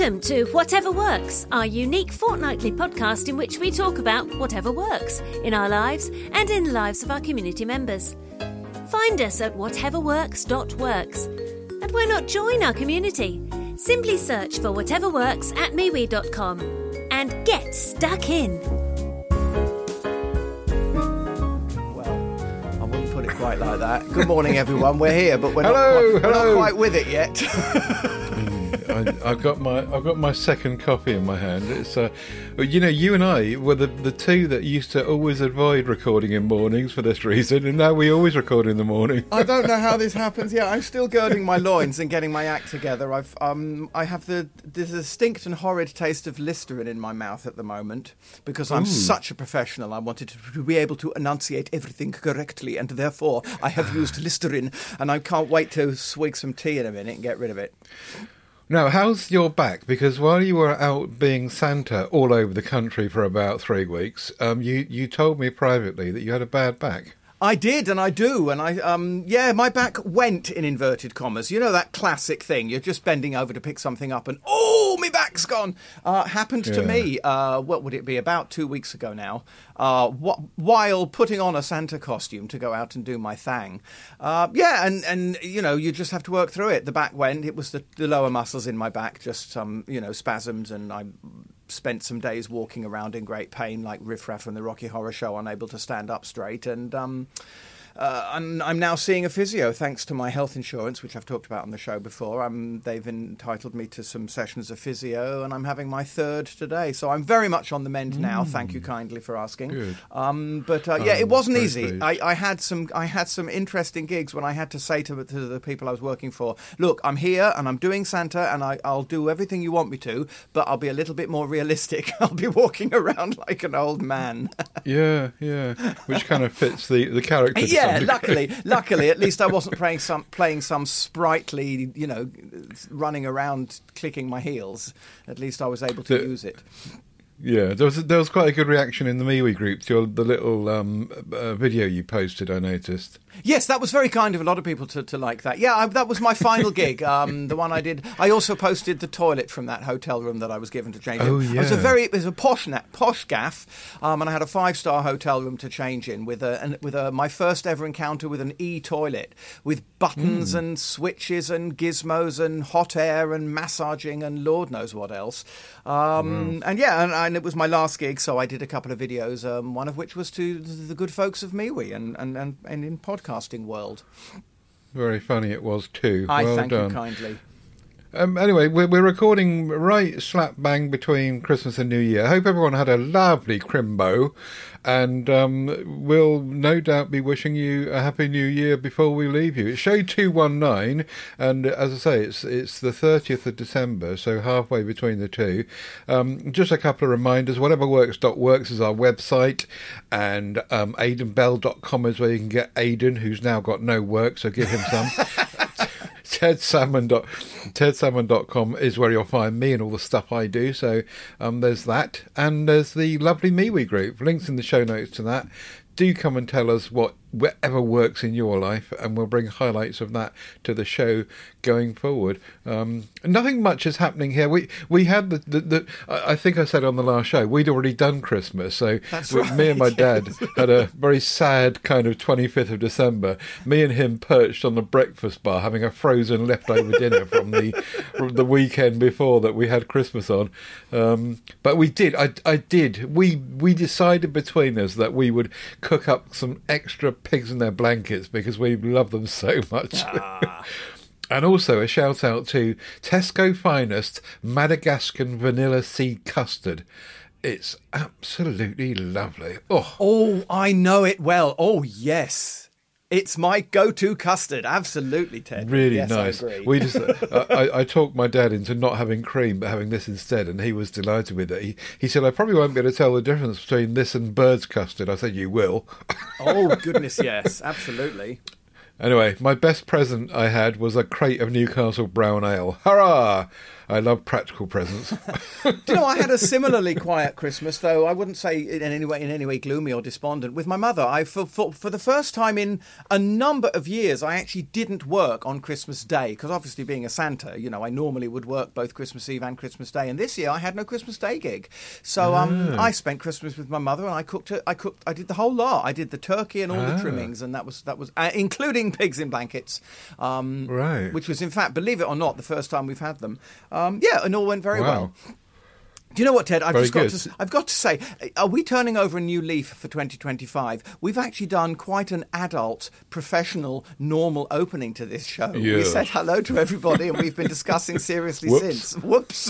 Welcome to Whatever Works, our unique fortnightly podcast in which we talk about whatever works in our lives and in the lives of our community members. Find us at whateverworks.works. And why not join our community? Simply search for Whatever Works at MeWe.com and get stuck in. Well, I wouldn't put it quite like that. Good morning, everyone. We're here, but we're not quite with it yet. I've got my second copy in my hand. It's you and I were the two that used to always avoid recording in mornings for this reason, and now we always record in the morning. I don't know how this happens. Yeah, I'm still girding my loins and getting my act together. I have the distinct and horrid taste of Listerine in my mouth at the moment because I'm such a professional. I wanted to be able to enunciate everything correctly, and therefore I have used Listerine, and I can't wait to swig some tea in a minute and get rid of it. Now, how's your back? Because while you were out being Santa all over the country for about 3 weeks, you told me privately that you had a bad back. I did, and I do, and my back went in inverted commas. You know that classic thing, you're just bending over to pick something up and, oh, my back's gone. Happened to me, what would it be, about 2 weeks ago now, while putting on a Santa costume to go out and do my thing. And you know, you just have to work through it. The back went, it was the lower muscles in my back, just some, spasms, and I spent some days walking around in great pain like Riff Raff from the Rocky Horror Show, unable to stand up straight, and I'm now seeing a physio thanks to my health insurance, which I've talked about on the show before. They've entitled me to some sessions of physio, and I'm having my third today. So I'm very much on the mend now. Thank you kindly for asking. Good. It wasn't easy. Pleased. I had some interesting gigs when I had to say to the people I was working for, look, I'm here and I'm doing Santa, and I'll do everything you want me to, but I'll be a little bit more realistic. I'll be walking around like an old man. Yeah, which kind of fits the character. Yeah, luckily, at least I wasn't playing some sprightly, running around clicking my heels. At least I was able to use it. Yeah, there was quite a good reaction in the MeWe group to the little video you posted, I noticed. Yes, that was very kind of a lot of people to like that. Yeah, that was my final gig, the one I did. I also posted the toilet from that hotel room that I was given to change in. Oh, yeah. It was a posh gaff, and I had a 5-star hotel room to change in with my first ever encounter with an e-toilet with buttons and switches and gizmos and hot air and massaging and Lord knows what else. And it was my last gig, so I did a couple of videos, one of which was to the good folks of MeWe and in podcasting world. Very funny it was too. I well thank done. you kindly. Anyway, we're recording right slap bang between Christmas and New Year. I hope everyone had a lovely Crimbo, and we'll no doubt be wishing you a Happy New Year before we leave you. It's show 219, and as I say, it's the 30th of December, so halfway between the two. Just a couple of reminders. Whateverworks.works is our website, and aidenbell.com is where you can get Aiden, who's now got no work, so give him some. TedSalmon.com is where you'll find me and all the stuff I do. So there's that. And there's the lovely MeWe group. Links in the show notes to that. Do come and tell us whatever works in your life, and we'll bring highlights of that to the show going forward. Nothing much is happening here. We had I think I said on the last show, we'd already done Christmas, so me and my dad had a very sad kind of 25th of December. Me and him perched on the breakfast bar having a frozen leftover dinner from the weekend before that we had Christmas on. But we did. We decided between us that we would cook up some extra pigs in their blankets because we love them so much. And also a shout out to Tesco Finest Madagascan Vanilla Seed Custard. It's absolutely lovely. Oh, I know it well. Oh, yes. It's my go-to custard. Absolutely, Ted. Really yes, nice. I agree. We just, I talked my dad into not having cream but having this instead, and he was delighted with it. He said, I probably won't be able to tell the difference between this and bird's custard. I said, you will. Oh, goodness, yes. Absolutely. Anyway, my best present I had was a crate of Newcastle Brown Ale. Hurrah! I love practical presents. Do you know, I had a similarly quiet Christmas, though I wouldn't say in any way gloomy or despondent. With my mother, for the first time in a number of years, I actually didn't work on Christmas Day, because obviously being a Santa, I normally would work both Christmas Eve and Christmas Day, and this year I had no Christmas Day gig. So I spent Christmas with my mother, and I did the whole lot. I did the turkey and all the trimmings, and that was including pigs in blankets, right? Which was, in fact, believe it or not, the first time we've had them. And all went very well. Do you know what, Ted? I've got to say, are we turning over a new leaf for 2025? We've actually done quite an adult, professional, normal opening to this show. Yeah. We said hello to everybody, and we've been discussing seriously since. Whoops.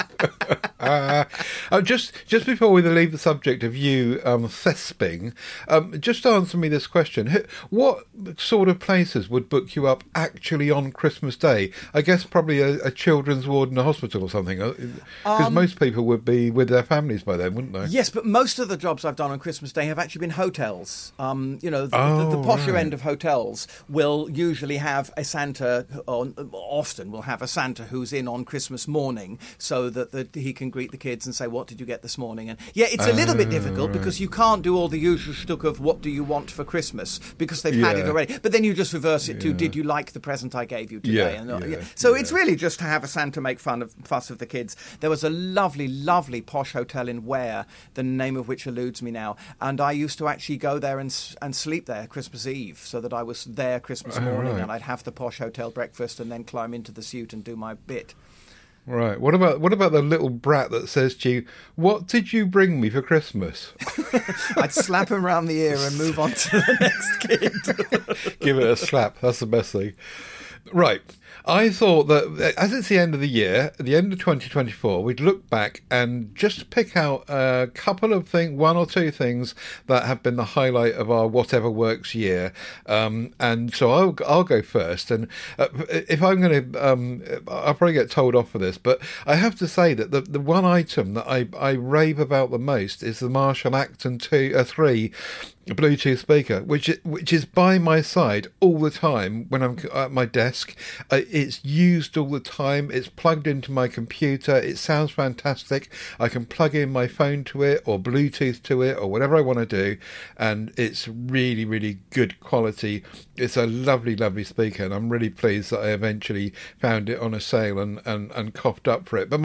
Just before we leave the subject of you thesping, just answer me this question. What sort of places would book you up actually on Christmas Day? I guess probably a children's ward in a hospital or something, because most people would be with their families by then, wouldn't they? Yes, but most of the jobs I've done on Christmas Day have actually been hotels. The posher end of hotels will usually have a Santa, or often will have a Santa who's in on Christmas morning, so that he can greet the kids and say, what did you get this morning? And it's a little bit difficult because you can't do all the usual shtick of what do you want for Christmas, because they've had it already. But then you just reverse it to, did you like the present I gave you today? So it's really just to have a Santa make fuss of the kids. There was a lovely posh hotel in Ware, the name of which eludes me now, and I used to actually go there and sleep there Christmas Eve, so that I was there Christmas morning, and I'd have the posh hotel breakfast and then climb into the suite and do my bit. Right. What about the little brat that says to you, "What did you bring me for Christmas?" I'd slap him round the ear and move on to the next kid. Give it a slap. That's the best thing. Right. I thought that as it's the end of the year, at the end of 2024, we'd look back and just pick out a couple of one or two things that have been the highlight of our Whatever Works year. And so I'll go first. And if I'm going to, I'll probably get told off for this, but I have to say that the one item that I rave about the most is the Marshall Acton 3 Bluetooth speaker, which is by my side all the time when I'm at my desk. It's used all the time. It's plugged into my computer. It sounds fantastic. I can plug in my phone to it or Bluetooth to it or whatever I want to do, and it's really, really good quality. It's a lovely, lovely speaker, and I'm really pleased that I eventually found it on a sale and coughed up for it. But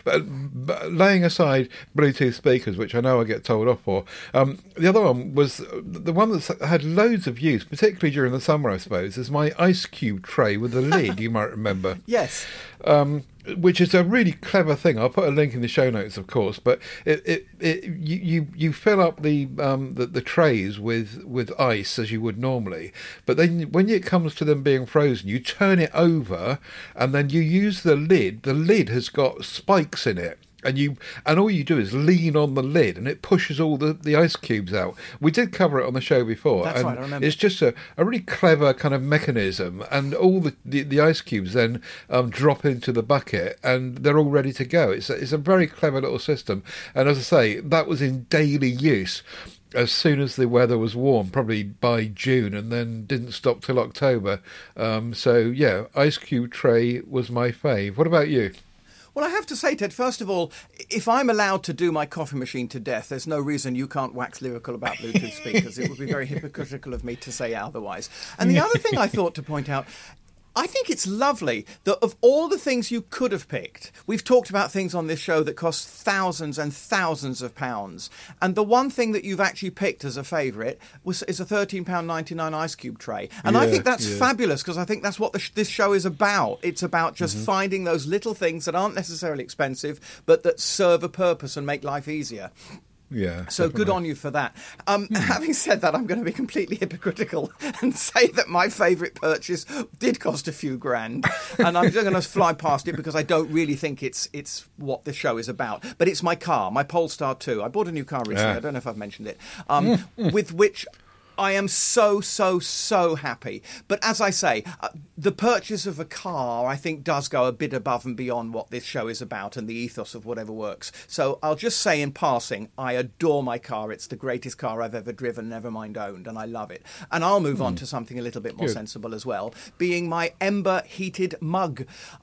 laying aside Bluetooth speakers, which I know I get told off for, the other one was the one that's had loads of use, particularly during the summer, I suppose, is my ice cube tray with the lid, you might remember. Yes. Which is a really clever thing. I'll put a link in the show notes, of course. But you fill up the trays with ice as you would normally, but then when it comes to them being frozen, you turn it over, and then you use the lid. The lid has got spikes in it. And all you do is lean on the lid, and it pushes all the ice cubes out. We did cover it on the show before. That's right, I remember. It's just a really clever kind of mechanism, and all the ice cubes then drop into the bucket, and they're all ready to go. It's a very clever little system. And as I say, that was in daily use as soon as the weather was warm, probably by June, and then didn't stop till October. Ice cube tray was my fave. What about you? Well, I have to say, Ted, first of all, if I'm allowed to do my coffee machine to death, there's no reason you can't wax lyrical about Bluetooth speakers. It would be very hypocritical of me to say otherwise. And the other thing I thought to point out, I think it's lovely that of all the things you could have picked, we've talked about things on this show that cost thousands and thousands of pounds. And the one thing that you've actually picked as a favourite is a £13.99 ice cube tray. And I think that's fabulous, because I think that's what this show is about. It's about just finding those little things that aren't necessarily expensive, but that serve a purpose and make life easier. Yeah. So definitely. good on you for that. Having said that, I'm going to be completely hypocritical and say that my favourite purchase did cost a few grand, and I'm just going to fly past it because I don't really think it's what the show is about. But it's my car, my Polestar 2. I bought a new car recently. I don't know if I've mentioned it. With which I am so happy. But as I say, the purchase of a car, I think, does go a bit above and beyond what this show is about and the ethos of Whatever Works. So I'll just say in passing, I adore my car. It's the greatest car I've ever driven, never mind owned, and I love it. And I'll move on to something a little bit more sensible as well, being my Ember heated mug.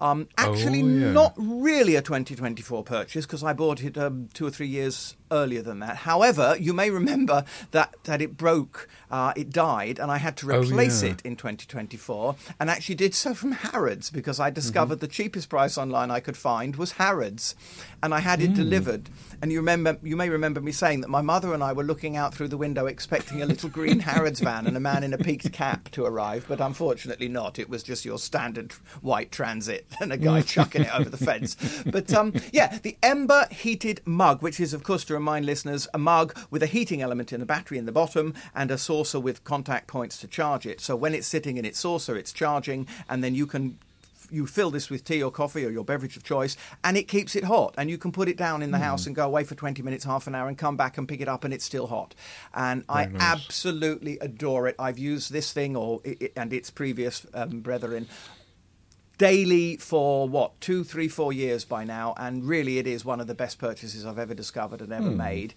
Not really a 2024 purchase, because I bought it 2 or 3 years earlier than that. However, you may remember that it broke, it died, and I had to replace it in 2024, and actually did so from Harrods, because I discovered the cheapest price online I could find was Harrods, and I had it delivered. And you may remember me saying that my mother and I were looking out through the window expecting a little green Harrods van and a man in a peaked cap to arrive, but unfortunately not. It was just your standard white Transit and a guy chucking it over the fence. But the Ember heated mug, which is, of course, to remind listeners, a mug with a heating element in a battery in the bottom and a saucer with contact points to charge it. So when it's sitting in its saucer, it's charging, and then you fill this with tea or coffee or your beverage of choice, and it keeps it hot. And you can put it down in the house and go away for 20 minutes, half an hour, and come back and pick it up, and it's still hot. And I absolutely adore it. I've used this thing and its previous brethren daily for 2, 3, 4 years by now, and really it is one of the best purchases I've ever discovered and ever made.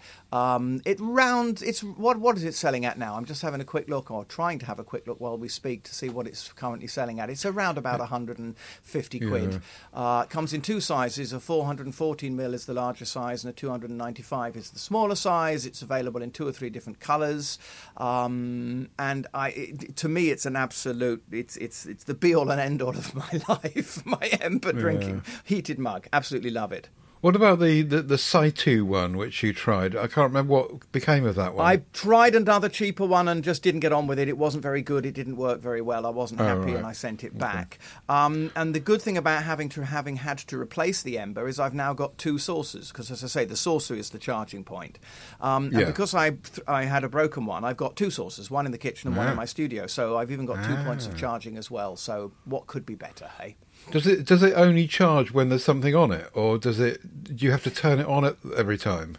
What is it selling at now? I'm just having a quick look, or trying to have a quick look while we speak, to see what it's currently selling at. It's around about 150 quid. It comes in 2 sizes. A 414mm is the larger size, and a 295 is the smaller size. It's available in 2 or 3 different colours, and to me it's an absolute, it's the be all and end all of my life. My Ember drinking heated mug. Absolutely love it. What about the Saitu one, which you tried? I can't remember what became of that one. I tried another cheaper one and just didn't get on with it. It wasn't very good. It didn't work very well. I wasn't happy, and I sent it back. And the good thing about having had to replace the Ember is I've now got 2 saucers, because, as I say, the saucer is the charging point. And because I had a broken one, I've got 2 saucers, one in the kitchen and one in my studio. So I've even got 2 points of charging as well. So what could be better, hey? Does it only charge when there's something on it, or do you have to turn it on every time?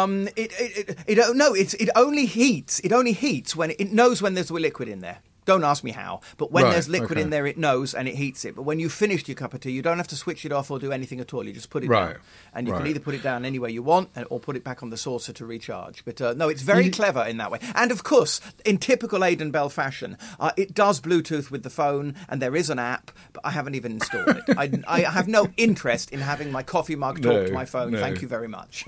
It only heats. It only heats when it knows when there's a liquid in there. Don't ask me how, but when there's liquid in there, it knows and it heats it. But when you've finished your cup of tea, you don't have to switch it off or do anything at all. You just put it down. And you can either put it down any way you want or put it back on the saucer to recharge. But no, it's very clever in that way. And of course, in typical Aidan Bell fashion, it does Bluetooth with the phone, and there is an app, but I haven't even installed it. I have no interest in having my coffee mug talk to my phone. No. Thank you very much.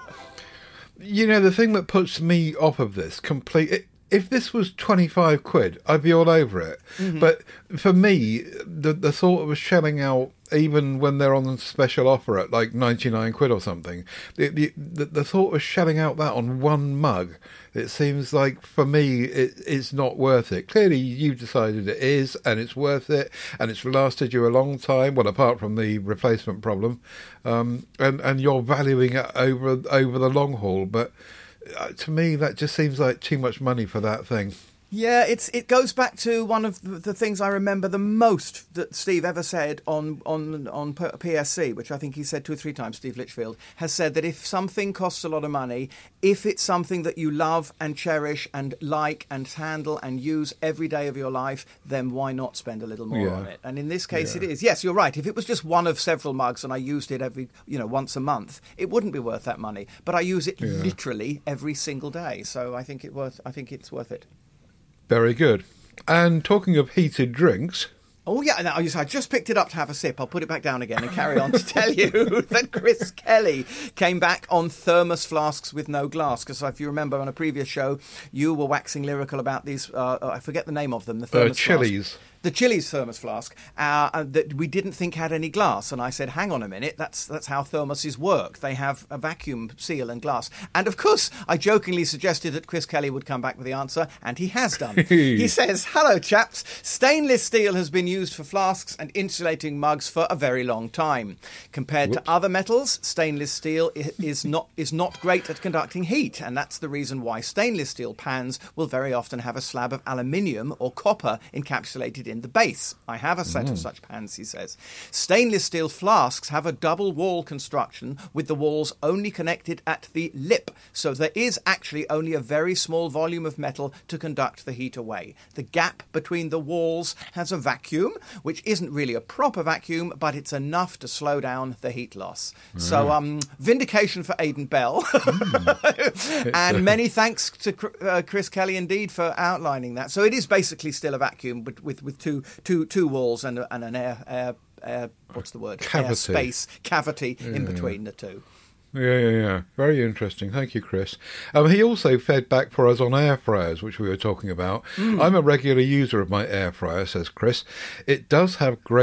The thing that puts me off of this if this was 25 quid, I'd be all over it. But for me, the thought of shelling out, even when they're on special offer at like 99 quid or something, the thought of shelling out that on one mug, it seems like, for me, it's not worth it. Clearly, you've decided it is, and it's worth it, and it's lasted you a long time, well, apart from the replacement problem, and you're valuing it over the long haul. But to me, that just seems like too much money for that thing. Yeah, it goes back to one of the things I remember the most that Steve ever said on PSC, which I think he said 2 or 3 times. Steve Litchfield has said that if something costs a lot of money, if it's something that you love and cherish and like and handle and use every day of your life, then why not spend a little more on it? And in this case, it is. Yes, you're right. If it was just one of several mugs and I used it once a month, it wouldn't be worth that money. But I use it literally every single day, so I think it's worth it. Very good. And talking of heated drinks... Oh, yeah, now, I just picked it up to have a sip. I'll put it back down again and carry on to tell you that Chris Kelly came back on thermos flasks with no glass. Because if you remember on a previous show, you were waxing lyrical about these, I forget the name of them, the thermos Chili's. The Chili's thermos flask that we didn't think had any glass. And I said, hang on a minute, that's how thermoses work. They have a vacuum seal and glass. And of course, I jokingly suggested that Chris Kelly would come back with the answer, and he has done. He says, hello, chaps. Stainless steel has been used for flasks and insulating mugs for a very long time. Compared to other metals, stainless steel is not great at conducting heat, and that's the reason why stainless steel pans will very often have a slab of aluminium or copper encapsulated in the base. I have a set of such pans, he says. Stainless steel flasks have a double wall construction with the walls only connected at the lip, so there is actually only a very small volume of metal to conduct the heat away. The gap between the walls has a vacuum, which isn't really a proper vacuum, but it's enough to slow down the heat loss. So, vindication for Aidan Bell. And many thanks to Chris Kelly indeed for outlining that. So it is basically still a vacuum with two walls and an air what's the word? Cavity. Air space cavity in between the two. Yeah. Very interesting. Thank you, Chris. He also fed back for us on air fryers, which we were talking about. I'm a regular user of my air fryer, says Chris. It does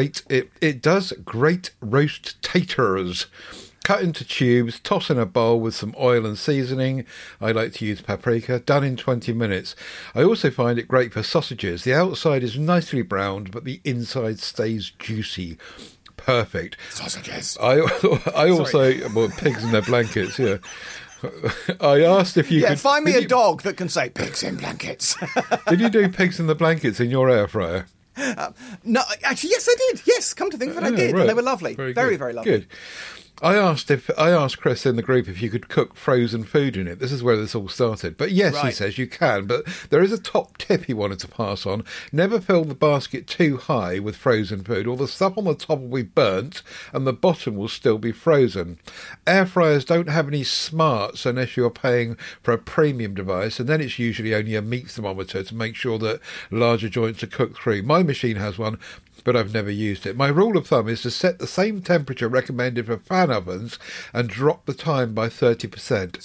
great roast taters. Cut into tubes, toss in a bowl with some oil and seasoning. I like to use paprika. Done in 20 minutes. I also find it great for sausages. The outside is nicely browned, but the inside stays juicy. Perfect. Sausages. I also... Well, pigs in their blankets, yeah. I asked if you could... find me a dog that can say pigs in blankets. Did you do pigs in the blankets in your air fryer? No, actually, yes, I did. Yes, come to think of it, I did. Right. And they were lovely. Very, very lovely. Good. I asked Chris in the group if you could cook frozen food in it. This is where this all started. But yes, He says you can. But there is a top tip he wanted to pass on. Never fill the basket too high with frozen food, or the stuff on the top will be burnt and the bottom will still be frozen. Air fryers don't have any smarts unless you're paying for a premium device, and then it's usually only a meat thermometer to make sure that larger joints are cooked through. My machine has one, but I've never used it. My rule of thumb is to set the same temperature recommended for fan ovens and drop the time by 30%.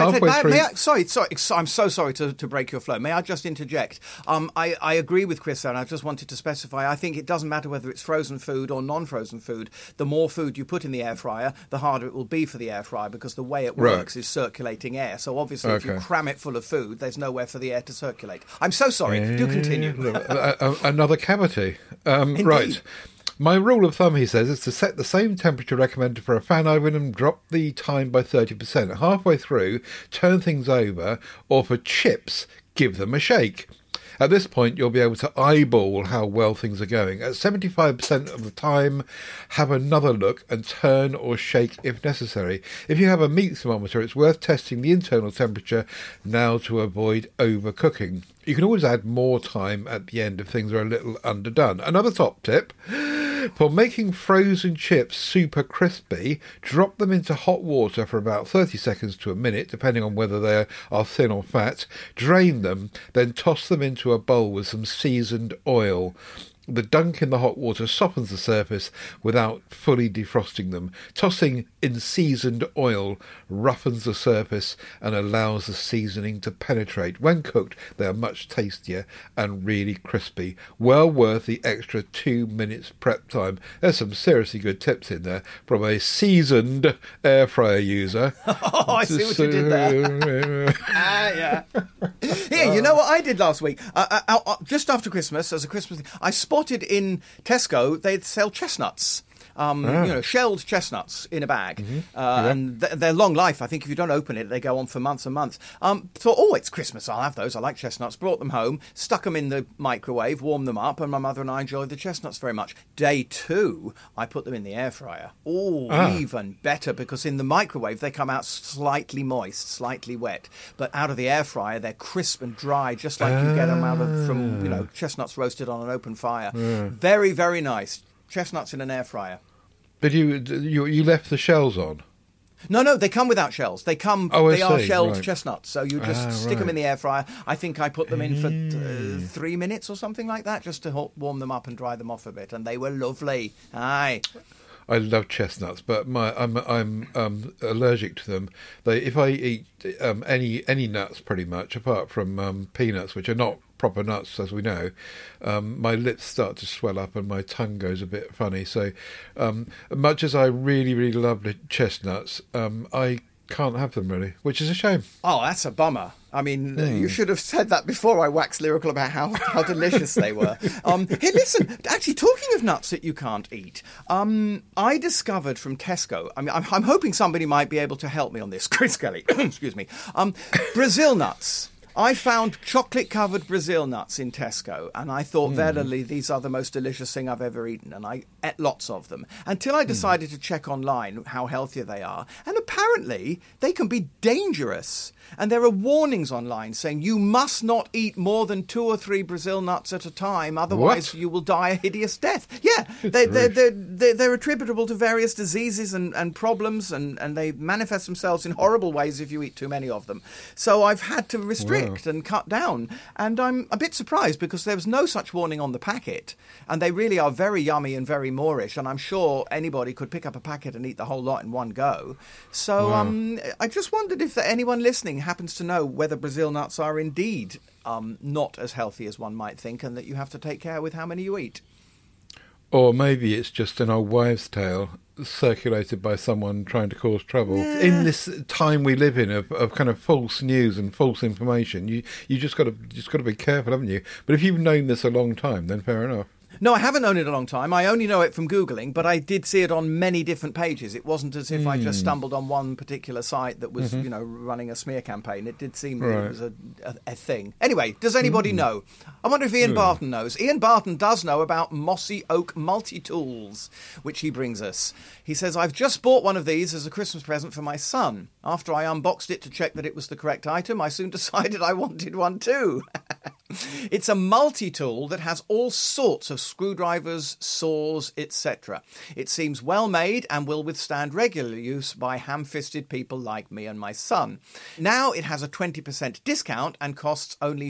I'm so sorry to break your flow. May I just interject? I agree with Chris, and I just wanted to specify, I think it doesn't matter whether it's frozen food or non-frozen food. The more food you put in the air fryer, the harder it will be for the air fryer, because the way it works is circulating air. So obviously if you cram it full of food, there's nowhere for the air to circulate. I'm so sorry. Do continue. Another cavity. Right. My rule of thumb, he says, is to set the same temperature recommended for a fan oven and drop the time by 30%. Halfway through, turn things over, or for chips, give them a shake. At this point, you'll be able to eyeball how well things are going. At 75% of the time, have another look and turn or shake if necessary. If you have a meat thermometer, it's worth testing the internal temperature now to avoid overcooking. You can always add more time at the end if things are a little underdone. Another top tip: for making frozen chips super crispy, drop them into hot water for about 30 seconds to a minute, depending on whether they are thin or fat. Drain them, then toss them into a bowl with some seasoned oil. The dunk in the hot water softens the surface without fully defrosting them. Tossing in seasoned oil roughens the surface and allows the seasoning to penetrate. When cooked, they are much tastier and really crispy. Well worth the extra 2 minutes prep time. There's some seriously good tips in there from a seasoned air fryer user. Oh, I see what you did there. Yeah. Here, you know what I did last week? Just after Christmas, as a Christmas thing, I spotted in Tesco they'd sell chestnuts. Shelled chestnuts in a bag. And they're long life. I think if you don't open it, they go on for months and months. Thought, it's Christmas, I'll have those. I like chestnuts. Brought them home, stuck them in the microwave, warmed them up, and my mother and I enjoyed the chestnuts very much. Day 2, I put them in the air fryer. Even better, because in the microwave, they come out slightly moist, slightly wet. But out of the air fryer, they're crisp and dry, just like you get them from chestnuts roasted on an open fire. Very, very nice. Chestnuts in an air fryer. But you left the shells on? No, they come without shells. They are shelled chestnuts. So you just stick them in the air fryer. I think I put them in for 3 minutes or something like that, just to warm them up and dry them off a bit. And they were lovely. Aye. I love chestnuts, but I'm allergic to them. If I eat any nuts, pretty much, apart from peanuts, which are not proper nuts, as we know, my lips start to swell up and my tongue goes a bit funny. So much as I really, really love chestnuts, I can't have them really, which is a shame. Oh, that's a bummer. I mean, you should have said that before I waxed lyrical about how delicious they were. Hey, listen, actually, talking of nuts that you can't eat, I discovered from Tesco, I mean, I'm hoping somebody might be able to help me on this, Chris Kelly, excuse me, Brazil nuts. I found chocolate-covered Brazil nuts in Tesco, and I thought, verily, these are the most delicious thing I've ever eaten, and I ate lots of them, until I decided to check online how healthy they are, and apparently they can be dangerous. And there are warnings online saying you must not eat more than 2 or 3 Brazil nuts at a time, otherwise you will die a hideous death. Yeah, they're attributable to various diseases and problems, and they manifest themselves in horrible ways if you eat too many of them. So I've had to restrict and cut down, and I'm a bit surprised because there was no such warning on the packet, and they really are very yummy and very Moorish, and I'm sure anybody could pick up a packet and eat the whole lot in one go. So I just wondered if anyone listening happens to know whether Brazil nuts are indeed not as healthy as one might think, and that you have to take care with how many you eat. Or maybe it's just an old wives' tale circulated by someone trying to cause trouble. Yeah. In this time we live in of kind of false news and false information, you just got to be careful, haven't you? But if you've known this a long time, then fair enough. No, I haven't known it a long time. I only know it from Googling, but I did see it on many different pages. It wasn't as if I just stumbled on one particular site that was, running a smear campaign. It did seem that it was a thing. Anyway, does anybody know? I wonder if Ian Barton knows. Ian Barton does know about Mossy Oak Multi-Tools, which he brings us. He says, I've just bought one of these as a Christmas present for my son. After I unboxed it to check that it was the correct item, I soon decided I wanted one too. It's a multi-tool that has all sorts of screwdrivers, saws, etc. It seems well made and will withstand regular use by ham-fisted people like me and my son. Now it has a 20% discount and costs only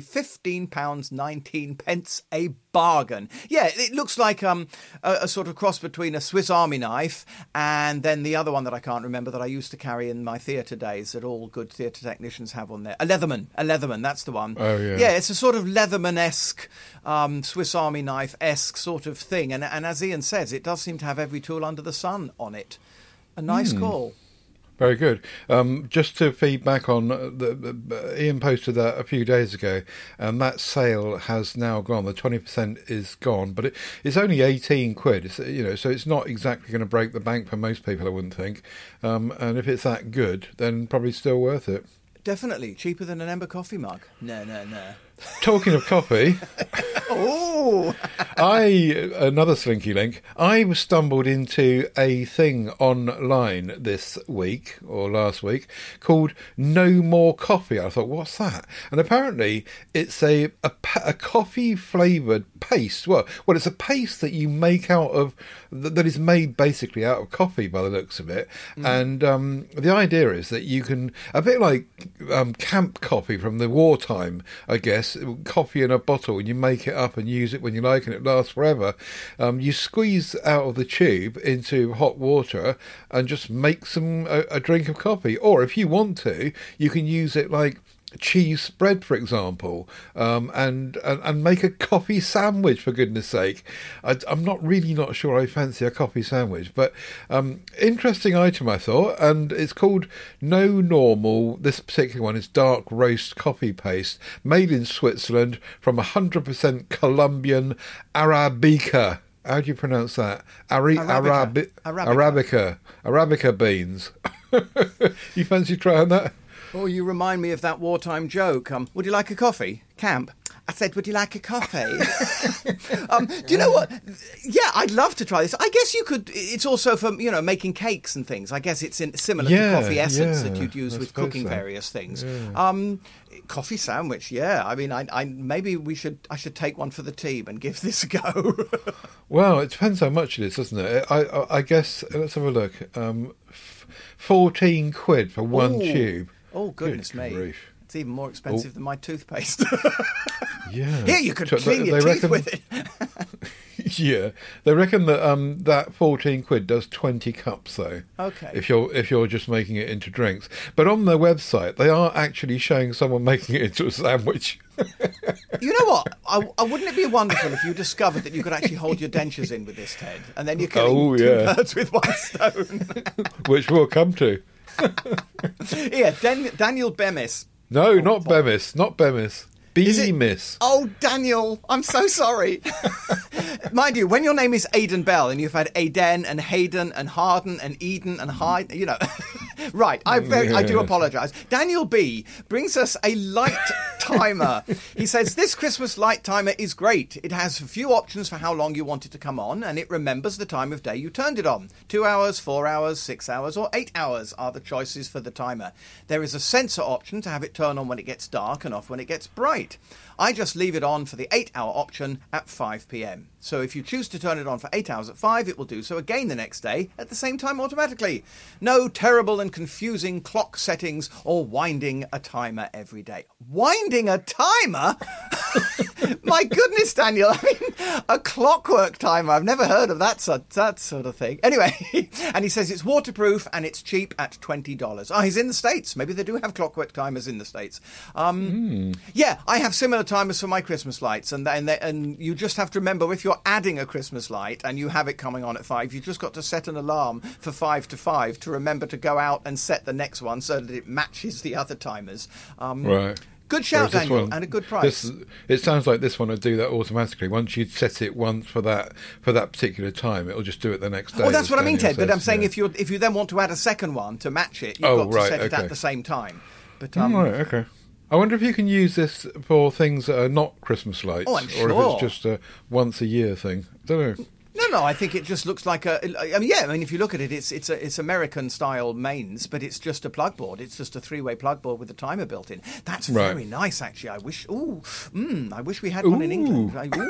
£15.19, a bargain. Yeah, it looks like a sort of cross between a Swiss Army knife and then the other one that I can't remember that I used to carry in my theatre days that all good theatre technicians have on there. A Leatherman, that's the one. Oh, yeah. Yeah, it's a sort of Leatherman-esque, Swiss Army knife-esque sort of thing. And as Ian says, it does seem to have every tool under the sun on it. A nice call. Very good. Just to feedback on, Ian posted that a few days ago, and that sale has now gone. The 20% is gone, but it's only 18 quid. It's, so it's not exactly going to break the bank for most people, I wouldn't think. And if it's that good, then probably still worth it. Definitely cheaper than an Ember coffee mug. No. Talking of coffee, another slinky link. I stumbled into a thing online this week or last week called No More Coffee. I thought, what's that? And apparently it's a coffee flavoured paste. Well, it's a paste that you make out of that is made basically out of coffee by the looks of it. And the idea is that you can, a bit like camp coffee from the wartime, I guess. Coffee in a bottle, and you make it up and use it when you like, and it lasts forever. You squeeze out of the tube into hot water and just make a drink of coffee. Or if you want to, you can use it like cheese spread, for example, and make a coffee sandwich, for goodness sake. I'm not sure I fancy a coffee sandwich, but interesting item, I thought, and it's called No Normal. This particular one is dark roast coffee paste made in Switzerland from 100% Colombian Arabica. How do you pronounce that? Arabica beans. You fancy trying that? Oh, you remind me of that wartime joke. Would you like a coffee? Camp. I said, would you like a coffee? Do you know what? Yeah, I'd love to try this. I guess you could. It's also for, making cakes and things. I guess it's similar to coffee essence that you'd use with cooking various things. Yeah. Coffee sandwich, yeah. I mean, maybe I should take one for the team and give this a go. Well, it depends how much it is, doesn't it? I guess, let's have a look. 14 quid for one tube. Oh, goodness me. Grief. It's even more expensive than my toothpaste. Yeah. Here, you could clean your teeth with it. Yeah. They reckon that that 14 quid does 20 cups, though. Okay. If you're just making it into drinks. But on their website, they are actually showing someone making it into a sandwich. You know what? Wouldn't it be wonderful if you discovered that you could actually hold your dentures in with this, Ted? And then you're killing two birds with one stone. Which we'll come to. Here, Daniel Bemis. No, not Bemis. Not Bemis. Bemis. Oh, Daniel, I'm so sorry. Mind you, when your name is Aidan Bell and you've had Aiden and Hayden and Harden and Eden and Hyde, you know. Right, I do apologise. Daniel B brings us a light timer. He says, this Christmas light timer is great. It has a few options for how long you want it to come on, and it remembers the time of day you turned it on. 2 hours, 4 hours, 6 hours, or 8 hours are the choices for the timer. There is a sensor option to have it turn on when it gets dark and off when it gets bright. I just leave it on for the 8-hour option at 5 p.m. So if you choose to turn it on for 8 hours at 5, it will do so again the next day at the same time automatically. No terrible and confusing clock settings or winding a timer every day. Winding a timer? My goodness, Daniel. I mean, a clockwork timer. I've never heard of that sort of thing. Anyway, and he says it's waterproof and it's cheap at $20. Oh, he's in the States. Maybe they do have clockwork timers in the States. Yeah, I have similar timers for my Christmas lights, and you just have to remember, if you're adding a Christmas light and you have it coming on at 5, you've just got to set an alarm for 5 to 5 to remember to go out and set the next one so that it matches the other timers. Right. Good shout, Daniel, and a good price. It sounds like this one will do that automatically. Once you set it once for that particular time, it'll just do it the next day. Well, that's what I mean, Ted. But I'm saying if you then want to add a second one to match it, you've got to set it at the same time. But right, okay. I wonder if you can use this for things that are not Christmas lights, I'm sure. or if it's just a once a year thing. I don't know. No, I think it just looks like if you look at it, it's American style mains, but it's just a plug board. It's just a 3-way plug board with a timer built in. That's very nice, actually. I wish we had one in England.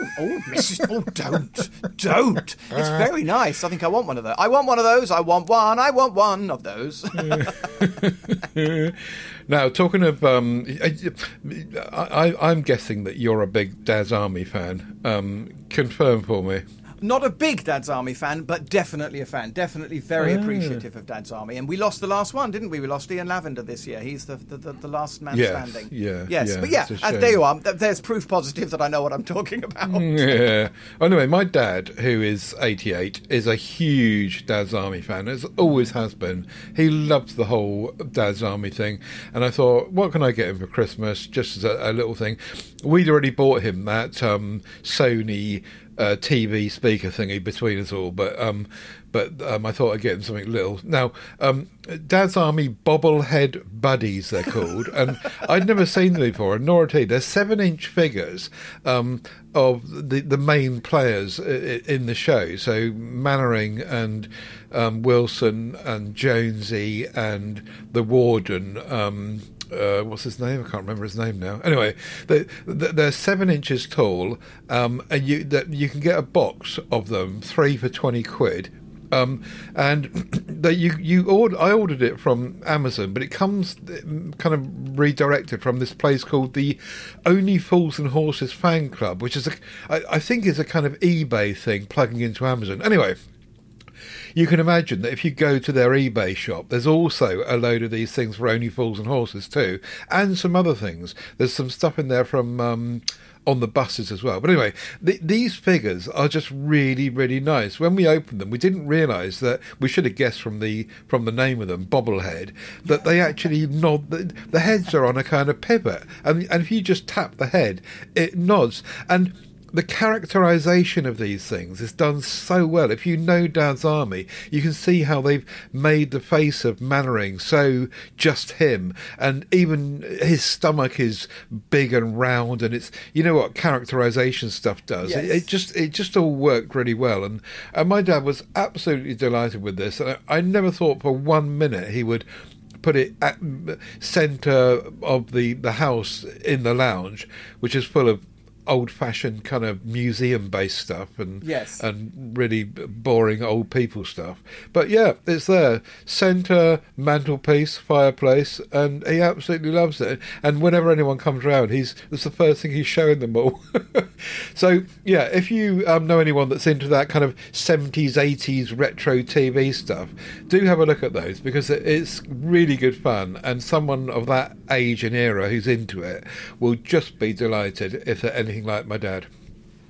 Don't. It's very nice. I think I want one of those. I want one of those. Now, talking of, I'm guessing that you're a big Dad's Army fan. Confirm for me. Not a big Dad's Army fan, but definitely a fan. Definitely very appreciative of Dad's Army. And we lost the last one, didn't we? We lost Ian Lavender this year. He's the last man standing. Yes. But there you are. There's proof positive that I know what I'm talking about. Yeah. Anyway, my dad, who is 88, is a huge Dad's Army fan. Always has been. He loves the whole Dad's Army thing. And I thought, what can I get him for Christmas? Just as a little thing. We'd already bought him that Sony TV speaker thingy between us all, but I thought I'd get him something little. Now, Dad's Army bobblehead buddies, they're called, and I'd never seen them before, and nor had he. They're 7-inch figures of the main players in the show. So Mannering and Wilson and Jonesy and the Warden. What's his name? I can't remember his name now. Anyway, they're 7 inches tall, and you can get a box of them, 3 for £20. And I ordered it from Amazon, but it comes kind of redirected from this place called the Only Fools and Horses Fan Club, which is I think is a kind of eBay thing plugging into Amazon. Anyway, you can imagine that if you go to their eBay shop, there's also a load of these things for Only Fools and Horses too, and some other things. There's some stuff in there from on the buses as well. But anyway, these figures are just really, really nice. When we opened them, we didn't realise that we should have guessed from the name of them, bobblehead, that they actually nod. The heads are on a kind of pivot, and if you just tap the head, it nods. And the characterisation of these things is done so well. If you know Dad's Army, you can see how they've made the face of Mannering so just him, and even his stomach is big and round, and it's, you know what characterisation stuff does. Yes. It just all worked really well, and my dad was absolutely delighted with this. And I never thought for 1 minute he would put it at centre of the house in the lounge, which is full of old-fashioned kind of museum-based stuff and really boring old people stuff. But yeah, it's there. Centre, mantelpiece, fireplace, and he absolutely loves it. And whenever anyone comes around, it's the first thing he's showing them all. So yeah, if you know anyone that's into that kind of 70s, 80s retro TV stuff, do have a look at those, because it's really good fun, and someone of that age and era who's into it will just be delighted if they're anything like my dad.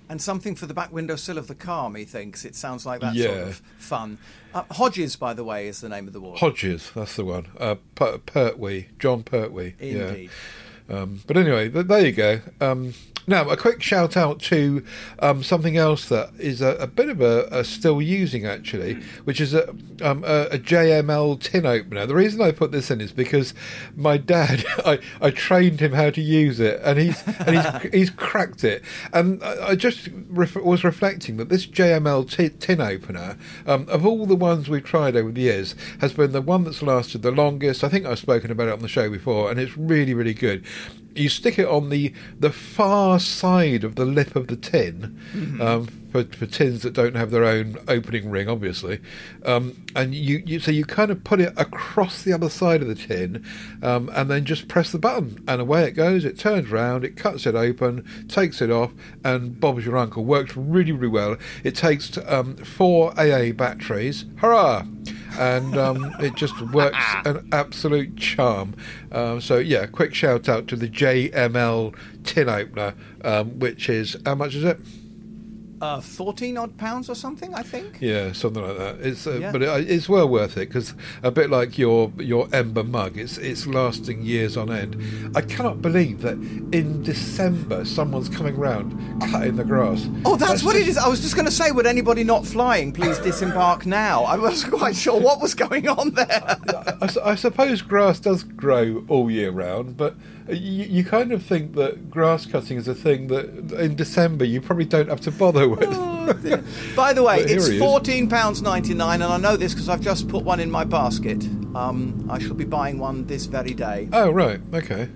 And something for the back windowsill of the car, methinks. It sounds like that Yeah. sort of fun. Hodges, by the way, is the name of the ward. Hodges, that's the one. Pertwee, John Pertwee. Indeed. Yeah. But anyway, there you go. Now, a quick shout out to something else that is a bit of a still using, actually, which is a JML tin opener. The reason I put this in is because my dad, I trained him how to use it, and he's cracked it. And I just was reflecting that this JML tin opener, of all the ones we've tried over the years, has been the one that's lasted the longest. I think I've spoken about it on the show before, and it's really, really good. You stick it on the far side of the lip of the tin, for tins that don't have their own opening ring, obviously, and you kind of put it across the other side of the tin, and then just press the button, and away it goes. It turns round, it cuts it open, takes it off, and Bob's your uncle. Works really, really well. It takes 4 AA batteries. Hurrah! And it just works an absolute charm. So yeah, quick shout out to the JML tin opener, which is, how much is it? 14 odd pounds or something, I think. Yeah, something like that. It's Yeah. but it's well worth it, because a bit like your Ember mug, it's lasting years on end. I cannot believe that in December someone's coming round cutting the grass. Oh, that's what it is. I was just going to say, would anybody not flying please disembark now? I wasn't quite sure what was going on there. I suppose grass does grow all year round, but you kind of think that grass cutting is a thing that in December you probably don't have to bother with. Oh, dear. By the way, But here it's he is. £14.99, and I know this because I've just put one in my basket. I shall be buying one this very day. Oh right, okay.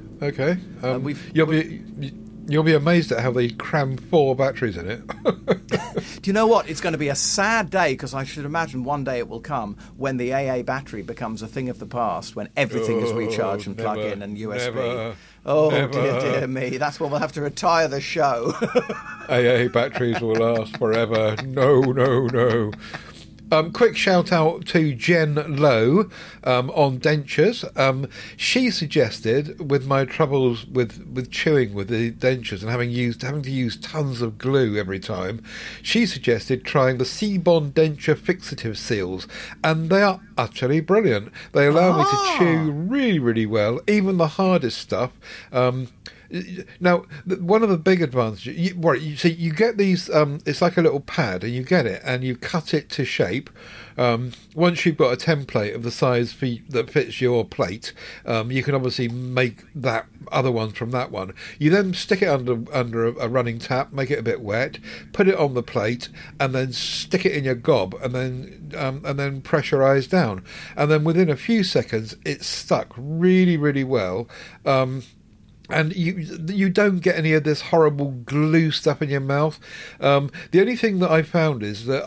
You'll be amazed at how they cram 4 batteries in it. Do you know what? It's going to be a sad day, because I should imagine one day it will come when the AA battery becomes a thing of the past, when everything is recharged and plug in and USB. Never, Oh, never. dear me. That's when we'll have to retire the show. AA batteries will last forever. No. Quick shout out to Jen Lowe on dentures. She suggested, with my troubles with chewing with the dentures and having to use tons of glue every time, she suggested trying the C-Bond denture fixative seals, and they are utterly brilliant. They allow me to chew really, really well, even the hardest stuff. Now, one of the big advantages, you get these, it's like a little pad, and you get it, and you cut it to shape. Once you've got a template of the size that fits your plate, you can obviously make that other one from that one. You then stick it under a running tap, make it a bit wet, put it on the plate, and then stick it in your gob, and then pressurise down. And then within a few seconds, it's stuck really, really well. And you don't get any of this horrible glue stuff in your mouth. The only thing that I found is that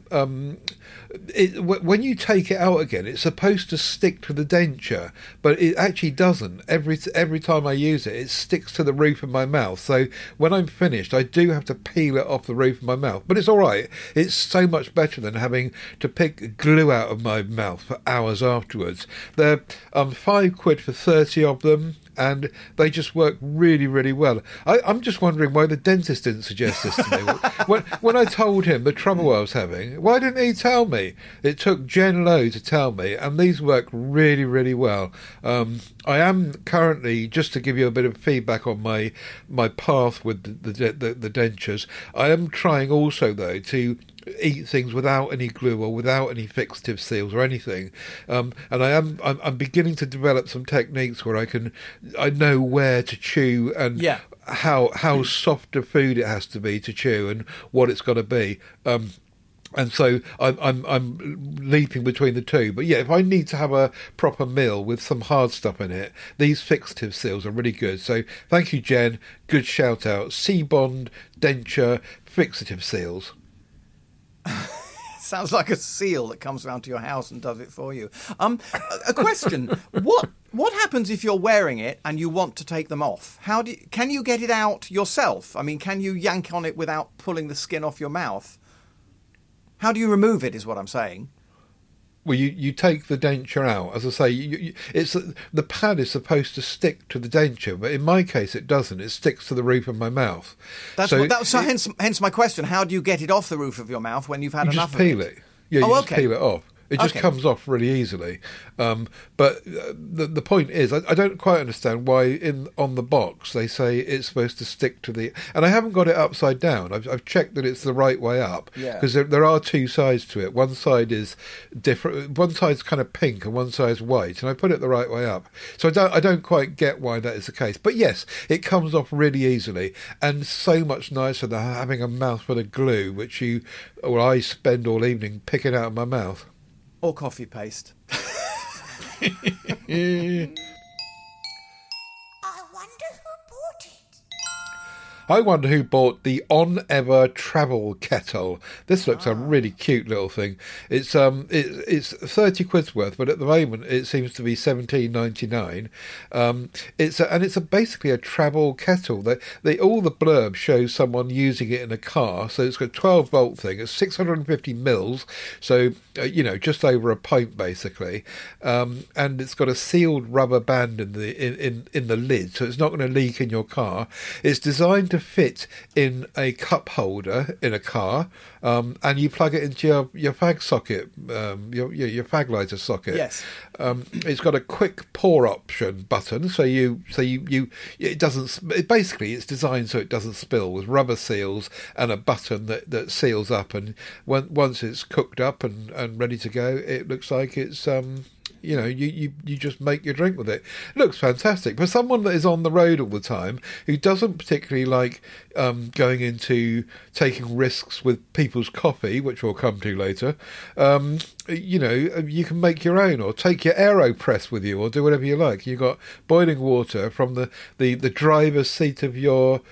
when you take it out again, it's supposed to stick to the denture, but it actually doesn't. Every time I use it, it sticks to the roof of my mouth. So when I'm finished, I do have to peel it off the roof of my mouth. But it's all right. It's so much better than having to pick glue out of my mouth for hours afterwards. They're £5 for 30 of them, and they just work really, really well. I'm just wondering why the dentist didn't suggest this to me. When I told him the trouble I was having, why didn't he tell me? It took Jen Lowe to tell me, and these work really, really well. I am currently, just to give you a bit of feedback on my path with the dentures, I am trying also, though, to eat things without any glue or without any fixative seals or anything, and I'm beginning to develop some techniques where I know where to chew and how soft a food it has to be to chew and what it's got to be. And so I'm leaping between the two. But yeah, if I need to have a proper meal with some hard stuff in it, these fixative seals are really good. So thank you, Jen. Good shout out. C-Bond denture fixative seals. Sounds like a seal that comes around to your house and does it for you. A question: what happens if you're wearing it and you want to take them off? Can you get it out yourself? I mean, can you yank on it without pulling the skin off your mouth? How do you remove it? Is what I'm saying. Well, you take the denture out. As I say, it's the pad is supposed to stick to the denture, but in my case, it doesn't. It sticks to the roof of my mouth. Hence my question: how do you get it off the roof of your mouth when you've had enough? Just peel it. Yeah, you just peel it off. It just Okay. comes off really easily. But the point is, I don't quite understand why on the box they say it's supposed to stick to the... And I haven't got it upside down. I've checked that it's the right way up. Because there are two sides to it. One side is different. One side's kind of pink and one side's white. And I put it the right way up. So I don't quite get why that is the case. But yes, it comes off really easily. And so much nicer than having a mouthful of glue, which I spend all evening picking out of my mouth. Or coffee paste. I wonder who bought it. I wonder who bought the On Ever travel kettle. This looks a really cute little thing. It's 30 quid's worth, but at the moment it seems to be $17.99. It's basically a travel kettle. All the blurb shows someone using it in a car. So it's got a 12-volt thing. It's 650 mils, so just over a pint basically. And it's got a sealed rubber band in the lid, so it's not going to leak in your car. It's designed to fit in a cup holder in a car, and you plug it into your fag socket, your fag lighter socket. Yes. It's got a quick pour option button, so it doesn't. Basically, it's designed so it doesn't spill, with rubber seals and a button that seals up. And once it's cooked up and ready to go, it looks like it's you just make your drink with it. It looks fantastic. For someone that is on the road all the time, who doesn't particularly like going into taking risks with people's coffee, which we'll come to later, you can make your own, or take your AeroPress with you, or do whatever you like. You've got boiling water from the driver's seat of your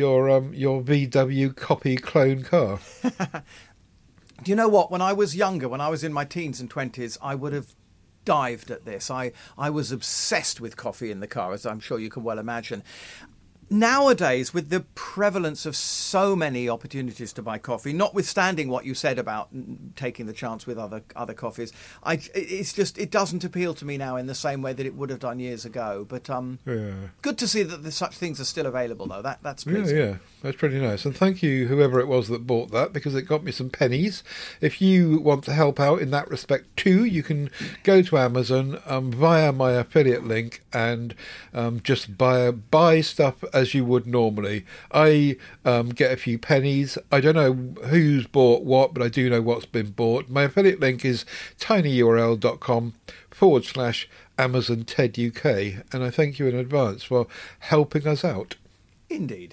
VW copy clone car. Do you know what? When I was younger, when I was in my teens and 20s, I would have dived at this. I was obsessed with coffee in the car, as I'm sure you can well imagine. Nowadays, with the prevalence of so many opportunities to buy coffee, notwithstanding what you said about taking the chance with other coffees, it doesn't appeal to me now in the same way that it would have done years ago. But good to see that such things are still available, though. That's pleasing. Yeah, that's pretty nice. And thank you, whoever it was that bought that, because it got me some pennies. If you want to help out in that respect too, you can go to Amazon via my affiliate link and just buy stuff as you would normally. I get a few pennies. I don't know who's bought what, but I do know what's been bought. My affiliate link is tinyurl.com/Amazon TED UK, and I thank you in advance for helping us out. Indeed.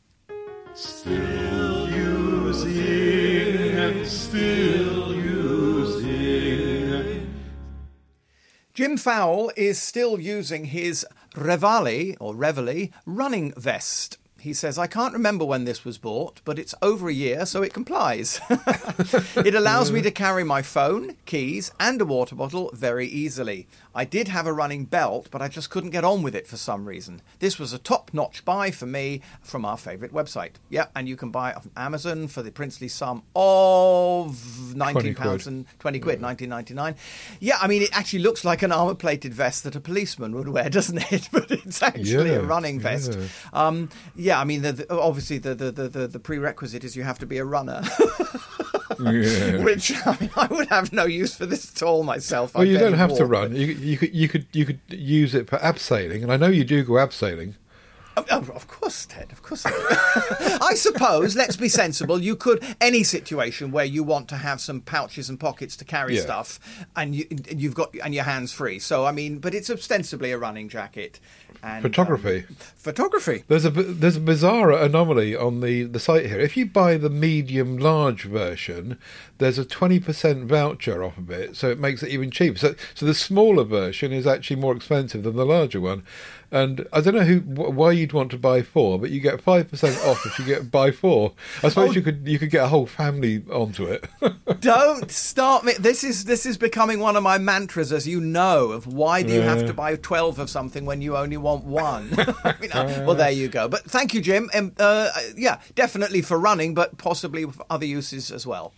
Still using and still using. Jim Fowle is still using his Reveille running vest. He says, I can't remember when this was bought, but it's over a year, so it complies. It allows me to carry my phone, keys, and a water bottle very easily. I did have a running belt, but I just couldn't get on with it for some reason. This was a top-notch buy for me from our favourite website. Yeah, and you can buy it on Amazon for the princely sum of £19 and 20 quid, 19.99. Yeah, I mean, it actually looks like an armour-plated vest that a policeman would wear, doesn't it? But it's actually a running vest. Yeah, I mean, obviously the prerequisite is you have to be a runner. Yeah. Which, I mean, I would have no use for this at all myself. Well, you don't have to run. You could use it for abseiling, and I know you do go abseiling. Oh, of course, Ted. Of course. I suppose, let's be sensible. You could, any situation where you want to have some pouches and pockets to carry stuff, and you've got your hands free. So I mean, but it's ostensibly a running jacket. And, photography. There's a bizarre anomaly on the site here. If you buy the medium large version, there's a 20% voucher off of it, so it makes it even cheaper. So the smaller version is actually more expensive than the larger one. And I don't know why you'd want to buy 4, but you get 5% off if you buy 4. I suppose you could get a whole family onto it. Don't start me. This is becoming one of my mantras, as you know, of why do you have to buy 12 of something when you only want one? I mean, well, there you go. But thank you, Jim. Yeah, definitely for running, but possibly for other uses as well.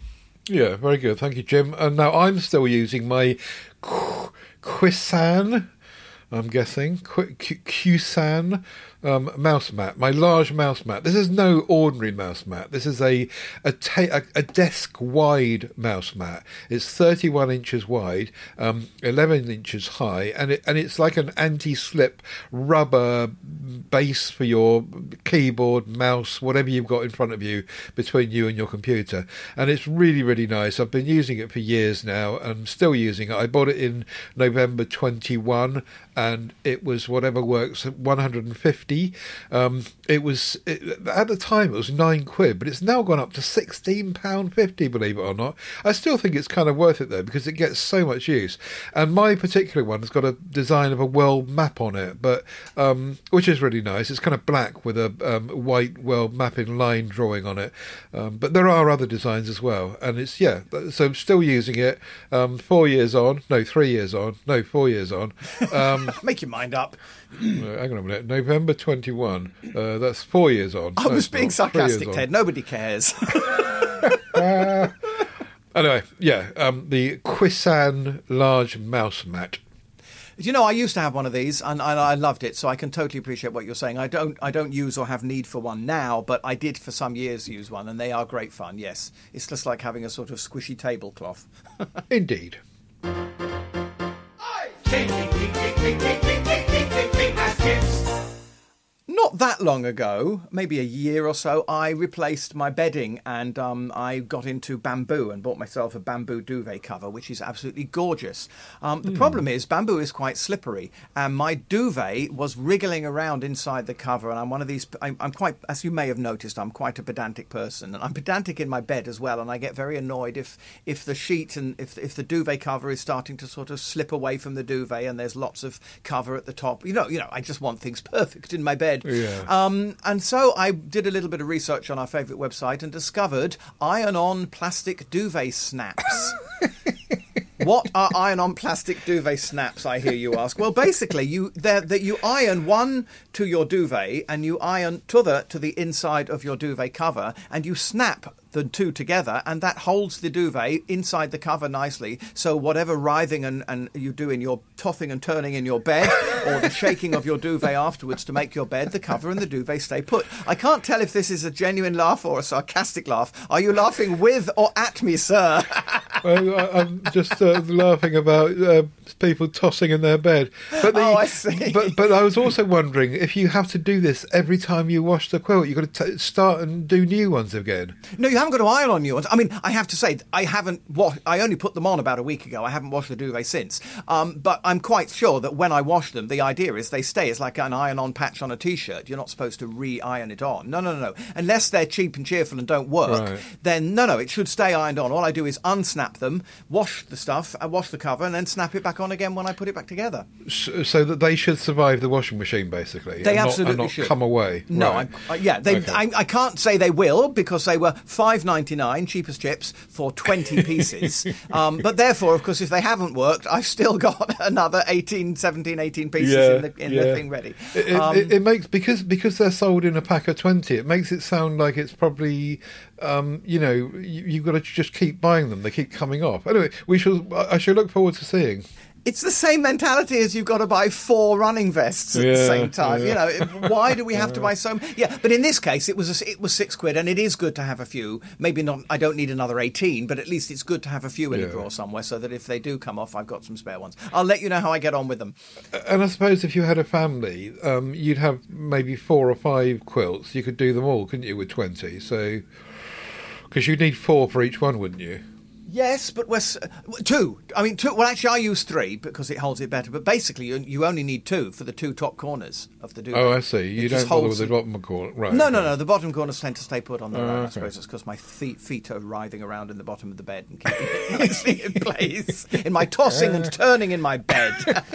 Yeah, very good. Thank you, Jim. And now I'm still using my Quisan, I'm guessing, Q-San mouse mat, my large mouse mat. This is no ordinary mouse mat. This is a desk-wide mouse mat. It's 31 inches wide, 11 inches high, and it's like an anti-slip rubber base for your keyboard, mouse, whatever you've got in front of you between you and your computer. And it's really, really nice. I've been using it for years now, and I'm still using it. I bought it in November 21, and it was whatever works, 150. It was at the time it was £9, but it's now gone up to £16.50. Believe it or not, I still think it's kind of worth it though, because it gets so much use. And my particular one has got a design of a world map on it, but which is really nice. It's kind of black with a white world mapping line drawing on it. But there are other designs as well, and it's so I'm still using it. 4 years on, no, 3 years on, no, 4 years on. Make your mind up. Hang on a minute. November 21. That's 4 years on. I was being sarcastic, Ted. Nobody cares. Anyway, the Quisan large mouse mat. You know, I used to have one of these, and I loved it, so I can totally appreciate what you're saying. I don't use or have need for one now, but I did for some years use one, and they are great fun, yes. It's just like having a sort of squishy tablecloth. Indeed. Not that long ago, maybe a year or so, I replaced my bedding, and I got into bamboo and bought myself a bamboo duvet cover, which is absolutely gorgeous. The problem is bamboo is quite slippery, and my duvet was wriggling around inside the cover, and I'm one of these, I'm quite, as you may have noticed, I'm quite a pedantic person, and I'm pedantic in my bed as well, and I get very annoyed if the sheet and if the duvet cover is starting to sort of slip away from the duvet and there's lots of cover at the top. You know, I just want things perfect in my bed. Yeah. And so I did a little bit of research on our favourite website and discovered iron-on plastic duvet snaps. What are iron-on plastic duvet snaps, I hear you ask? Well, basically, you iron one to your duvet and you iron t'other to the inside of your duvet cover, and you snap the two together, and that holds the duvet inside the cover nicely, so whatever writhing and you do in your tossing and turning in your bed, or the shaking of your duvet afterwards to make your bed, the cover and the duvet stay put. I can't tell if this is a genuine laugh or a sarcastic laugh. Are you laughing with or at me, sir? Well, I'm just laughing about people tossing in their bed. But I see. But I was also wondering if you have to do this every time you wash the quilt. You've got to start and do new ones again. No, you haven't got to iron on new ones. I mean, I have to say, I only put them on about a week ago. I haven't washed the duvet since. But I'm quite sure that when I wash them, the idea is they stay. It's like an iron-on patch on a T-shirt. You're not supposed to re-iron it on. No. Unless they're cheap and cheerful and don't work, right, then no, it should stay ironed on. All I do is unsnap them, wash the stuff, wash the cover, and then snap it back on again when I put it back together. So that they should survive the washing machine, basically. They and absolutely not should come away. No, right. Okay. Okay. I can't say they will, because they were $5.99, cheap as chips, for 20 pieces. But therefore, of course, if they haven't worked, I've still got another 17, 18 pieces in the thing ready. It makes, because they're sold in a pack of 20, it makes it sound like it's probably, you've got to just keep buying them. They keep coming off. Anyway, I shall look forward to seeing. It's the same mentality as you've got to buy 4 running vests at the same time. Yeah. Why do we have to buy so many? Yeah, but in this case, it was £6, and it is good to have a few. Maybe not. I don't need another 18, but at least it's good to have a few in a drawer somewhere, so that if they do come off, I've got some spare ones. I'll let you know how I get on with them. And I suppose if you had a family, you'd have maybe 4 or 5 quilts. You could do them all, couldn't you, with 20? So, because you'd need 4 for each one, wouldn't you? Yes, but we're 2. I mean, 2. Well, actually, I use 3 because it holds it better. But basically, you only need 2 for the 2 top corners of the duvet. Oh, I see. You don't bother with the bottom corner, right? No. The bottom corners tend to stay put on their own. I suppose it's because my feet are writhing around in the bottom of the bed and keeping it nicely in place in my tossing and turning in my bed.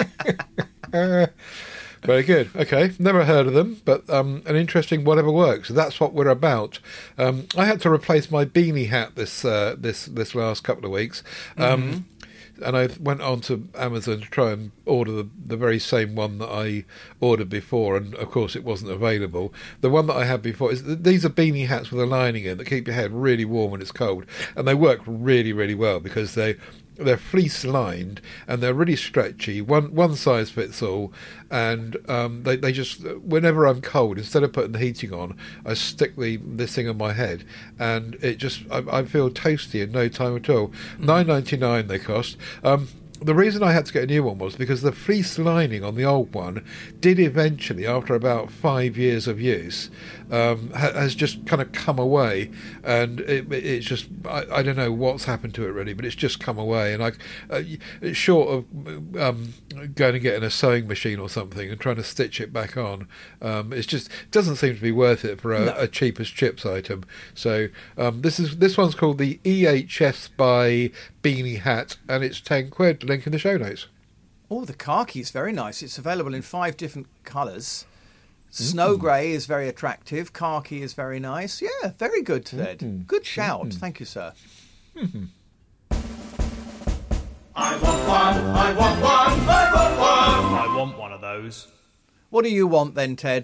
Very good. Okay, never heard of them, but an interesting whatever works. That's what we're about. I had to replace my beanie hat this last couple of weeks. and I went onto Amazon to try and order the very same one that I ordered before, and of course it wasn't available. The one that I had before these are beanie hats with a lining in that keep your head really warm when it's cold, and they work really, really well because they're fleece lined and they're really stretchy. One size fits all, and they just, whenever I'm cold, instead of putting the heating on, I stick this thing on my head, and it just I feel toasty in no time at all. $9.99 they cost. The reason I had to get a new one was because the fleece lining on the old one did eventually, after about 5 years of use, has just kind of come away, and it's just I don't know what's happened to it really, but it's just come away. And it's short of going and getting a sewing machine or something and trying to stitch it back on, it's just doesn't seem to be worth it for a cheap as chips item. So this one's called the EHS by Beanie Hat, and it's £10. Link in the show notes. Oh, the khaki is very nice. It's available in 5 different colours. Snow grey is very attractive. Khaki is very nice. Yeah, very good, Ted. Good shout. Thank you, sir. I want one, I want one, I want one. I want one of those. What do you want then, Ted?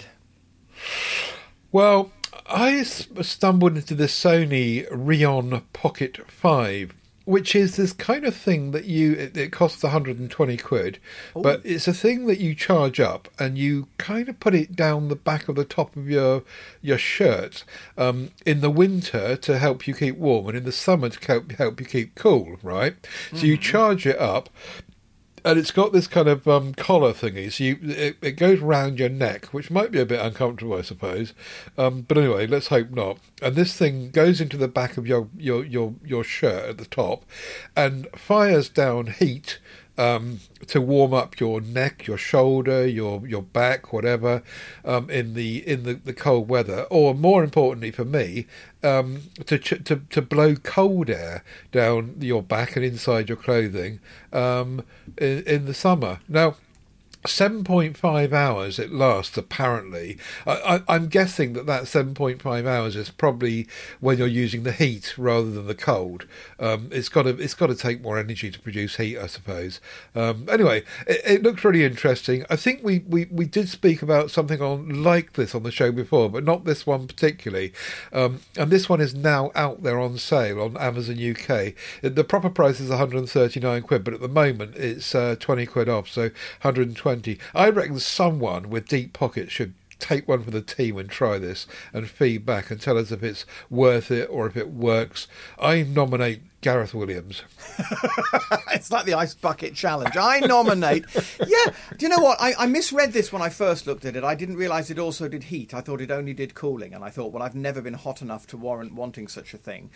Well, I stumbled into the Sony Rion Pocket 5, which is this kind of thing that it costs £120, but it's a thing that you charge up and you kind of put it down the back of the top of your shirt in the winter to help you keep warm, and in the summer to help you keep cool, right? So you charge it up, and it's got this kind of collar thingy, so it goes round your neck, which might be a bit uncomfortable, I suppose. But anyway, let's hope not. And this thing goes into the back of your shirt at the top, and fires down heat to warm up your neck, your shoulder, your back, whatever, in the cold weather, or more importantly for me, to blow cold air down your back and inside your clothing in the summer. Now, 7.5 hours it lasts, apparently. I'm guessing that 7.5 hours is probably when you're using the heat rather than the cold. It's got to take more energy to produce heat, I suppose. Anyway, it looks really interesting. I think we did speak about something like this on the show before, but not this one particularly. And this one is now out there on sale on Amazon UK. The proper price is £139, but at the moment it's £20 off, so 120. I reckon someone with deep pockets should take one for the team and try this and feed back and tell us if it's worth it or if it works. I nominate Gareth Williams. It's like the ice bucket challenge. I nominate. Yeah, do you know what? I misread this when I first looked at it. I didn't realise it also did heat. I thought it only did cooling, and I thought, well, I've never been hot enough to warrant wanting such a thing.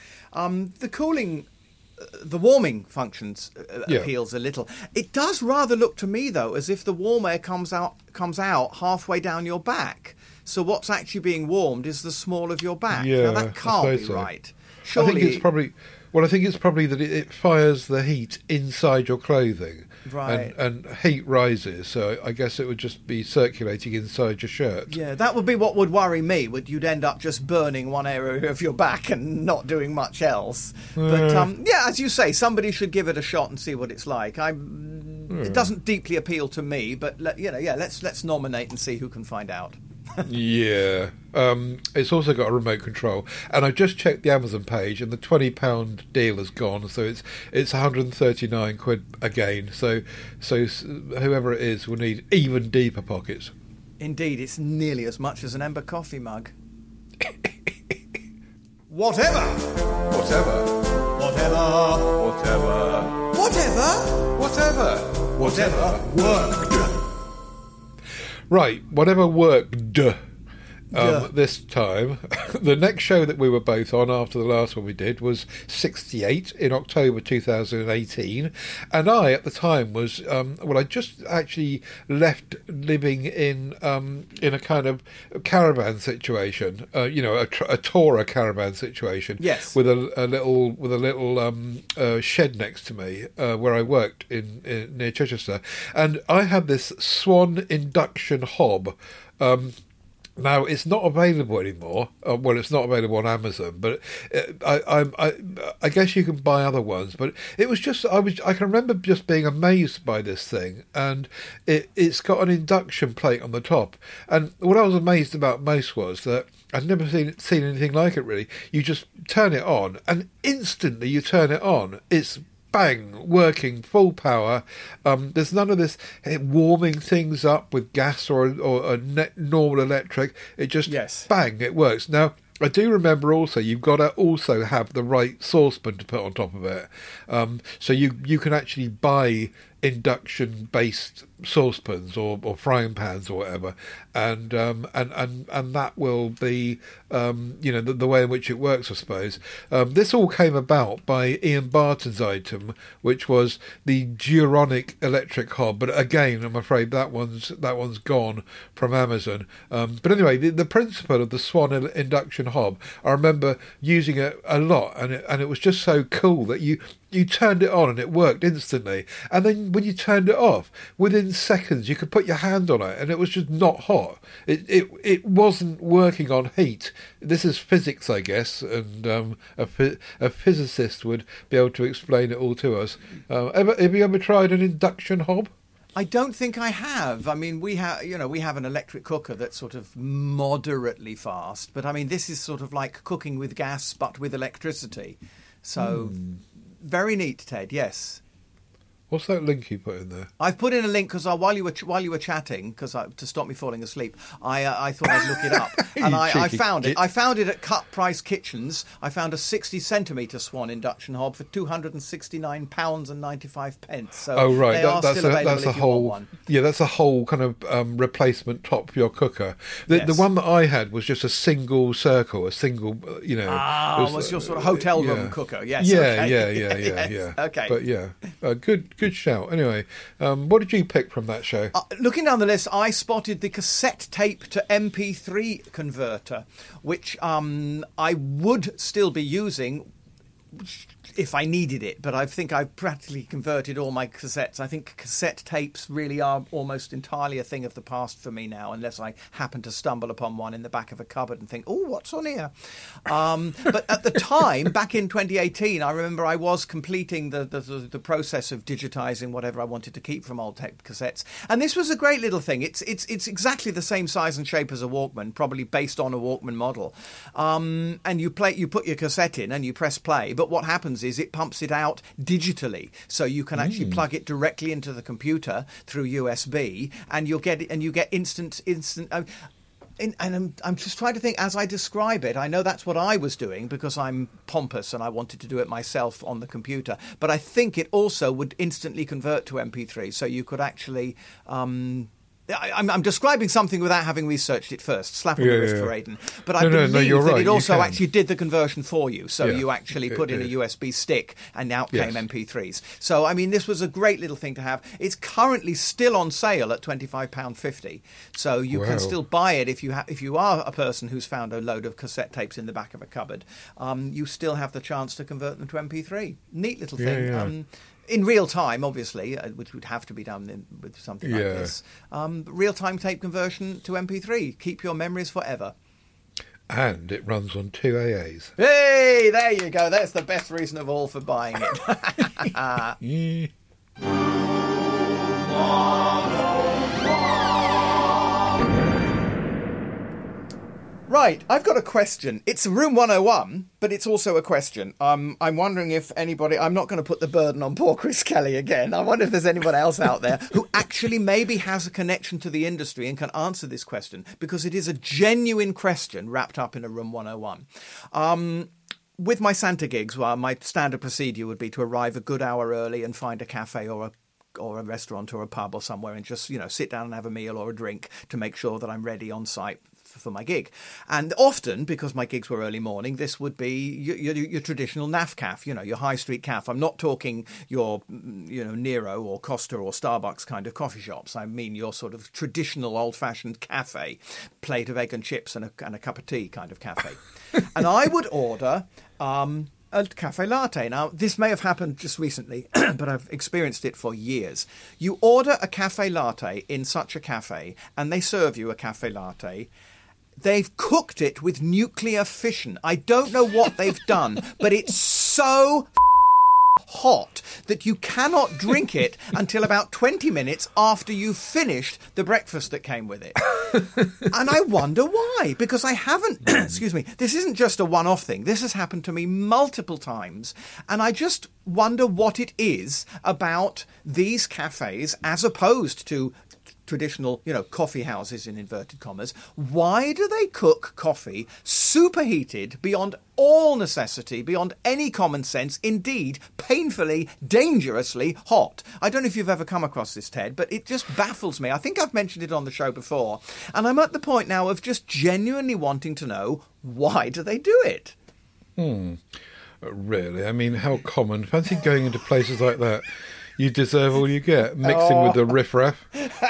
The warming functions appeals a little. It does rather look to me, though, as if the warm air comes out halfway down your back. So what's actually being warmed is the small of your back. Yeah, now, that can't be right. Surely, I think it's probably that it fires the heat inside your clothing. Right. And heat rises, so I guess it would just be circulating inside your shirt. Yeah, that would be what would worry me. You'd end up just burning one area of your back and not doing much else. But yeah, as you say, somebody should give it a shot and see what it's like. It doesn't deeply appeal to me, but let's nominate and see who can find out. Yeah. It's also got a remote control, and I've just checked the Amazon page, and the £20 deal has gone, so it's £139 again. So whoever it is will need even deeper pockets. Indeed, it's nearly as much as an Ember coffee mug. Whatever. Whatever. Whatever. Whatever. Whatever. Whatever. Whatever worked. Right, whatever worked this time. The next show that we were both on after the last one we did was 68 in October 2018, and I at the time was I just actually left living in a kind of caravan situation, a Torah caravan situation. Yes, with a little shed next to me where I worked in near Chichester, and I had this Swan induction hob. Now it's not available anymore. Well, it's not available on Amazon, but I guess you can buy other ones. But it was just I can remember just being amazed by this thing, and it's got an induction plate on the top. And what I was amazed about most was that I'd never seen anything like it really. You just turn it on, and instantly you turn it on. It's bang, working full power. There's none of this warming things up with gas or normal electric. It just bang, it works. Now, I do remember also you've got to also have the right saucepan to put on top of it. So you can actually buy induction-based saucepans or frying pans or whatever, and that will be the way in which it works, I suppose. This all came about by Ian Barton's item, which was the Duronic electric hob, but again, I'm afraid that one's gone from Amazon. But anyway, the principle of the Swan induction hob, I remember using it a lot, and it was just so cool that you turned it on and it worked instantly, and then when you turned it off, within seconds you could put your hand on it and it was just not hot. It wasn't working on heat. This is physics, I guess, and a physicist would be able to explain it all to us. Have you ever tried an induction hob? I don't think I have. I mean, we have an electric cooker that's sort of moderately fast, but I mean, this is sort of like cooking with gas but with electricity. So very neat, Ted. Yes. What's that link you put in there? I've put in a link because while you were chatting, to stop me falling asleep, I thought I'd look it up, and I found it. I found it at Cut Price Kitchens. I found a 60-centimetre Swan induction hob for £269.95. So oh right, they are still available if you want one. Yeah, that's a whole kind of replacement top for your cooker. The one that I had was just a single circle, a single was your sort of hotel room cooker? Yes. Yeah, okay. yeah. Okay. But yeah, good shout. Anyway, what did you pick from that show? Looking down the list, I spotted the cassette tape to MP3 converter, which I would still be using if I needed it, but I think I've practically converted all my cassettes. I think cassette tapes really are almost entirely a thing of the past for me now, unless I happen to stumble upon one in the back of a cupboard and think, oh, what's on here? But at the time, back in 2018, I remember I was completing the process of digitising whatever I wanted to keep from old tape cassettes. And this was a great little thing. It's exactly the same size and shape as a Walkman, probably based on a Walkman model. And you put your cassette in and you press play, but what happens is it pumps it out digitally, so you can actually plug it directly into the computer through USB, and you get instant. And I'm just trying to think as I describe it. I know that's what I was doing because I'm pompous and I wanted to do it myself on the computer. But I think it also would instantly convert to MP3, so you could actually. I'm describing something without having researched it first. Slap on the wrist for Aidan. But I believe that it also actually did the conversion for you. So you actually put in a USB stick and out came MP3s. So, I mean, this was a great little thing to have. It's currently still on sale at £25.50. So you can still buy it if you are a person who's found a load of cassette tapes in the back of a cupboard. You still have the chance to convert them to MP3. Neat little thing. Yeah. In real time, obviously, which would have to be done with something like this. Real-time tape conversion to MP3. Keep your memories forever. And it runs on 2 AAs. Hey, there you go. That's the best reason of all for buying it. Right, I've got a question. It's Room 101, but it's also a question. I'm wondering if anybody... I'm not going to put the burden on poor Chris Kelly again. I wonder if there's anyone else out there who actually maybe has a connection to the industry and can answer this question, because it is a genuine question wrapped up in a Room 101. With my Santa gigs, my standard procedure would be to arrive a good hour early and find a cafe or a restaurant or a pub or somewhere and just, sit down and have a meal or a drink to make sure that I'm ready on site for my gig. And often, because my gigs were early morning, this would be your traditional NAF cafe, your high street cafe. I'm not talking your, Nero or Costa or Starbucks kind of coffee shops. I mean your sort of traditional old-fashioned cafe, plate of egg and chips and a cup of tea kind of cafe. And I would order a cafe latte. Now, this may have happened just recently, but I've experienced it for years. You order a cafe latte in such a cafe, and they serve you a cafe latte, They've cooked it with nuclear fission. I don't know what they've done, but it's so hot that you cannot drink it until about 20 minutes after you've finished the breakfast that came with it. And I wonder why, because I haven't, excuse me, this isn't just a one-off thing. This has happened to me multiple times. And I just wonder what it is about these cafes as opposed to traditional, coffee houses in inverted commas. Why do they cook coffee superheated beyond all necessity, beyond any common sense, indeed painfully, dangerously hot? I don't know if you've ever come across this, Ted, but it just baffles me. I think I've mentioned it on the show before, and I'm at the point now of just genuinely wanting to know, why do they do it? Really? I mean, how common. Fancy going into places like that. You deserve all you get, mixing with the riffraff.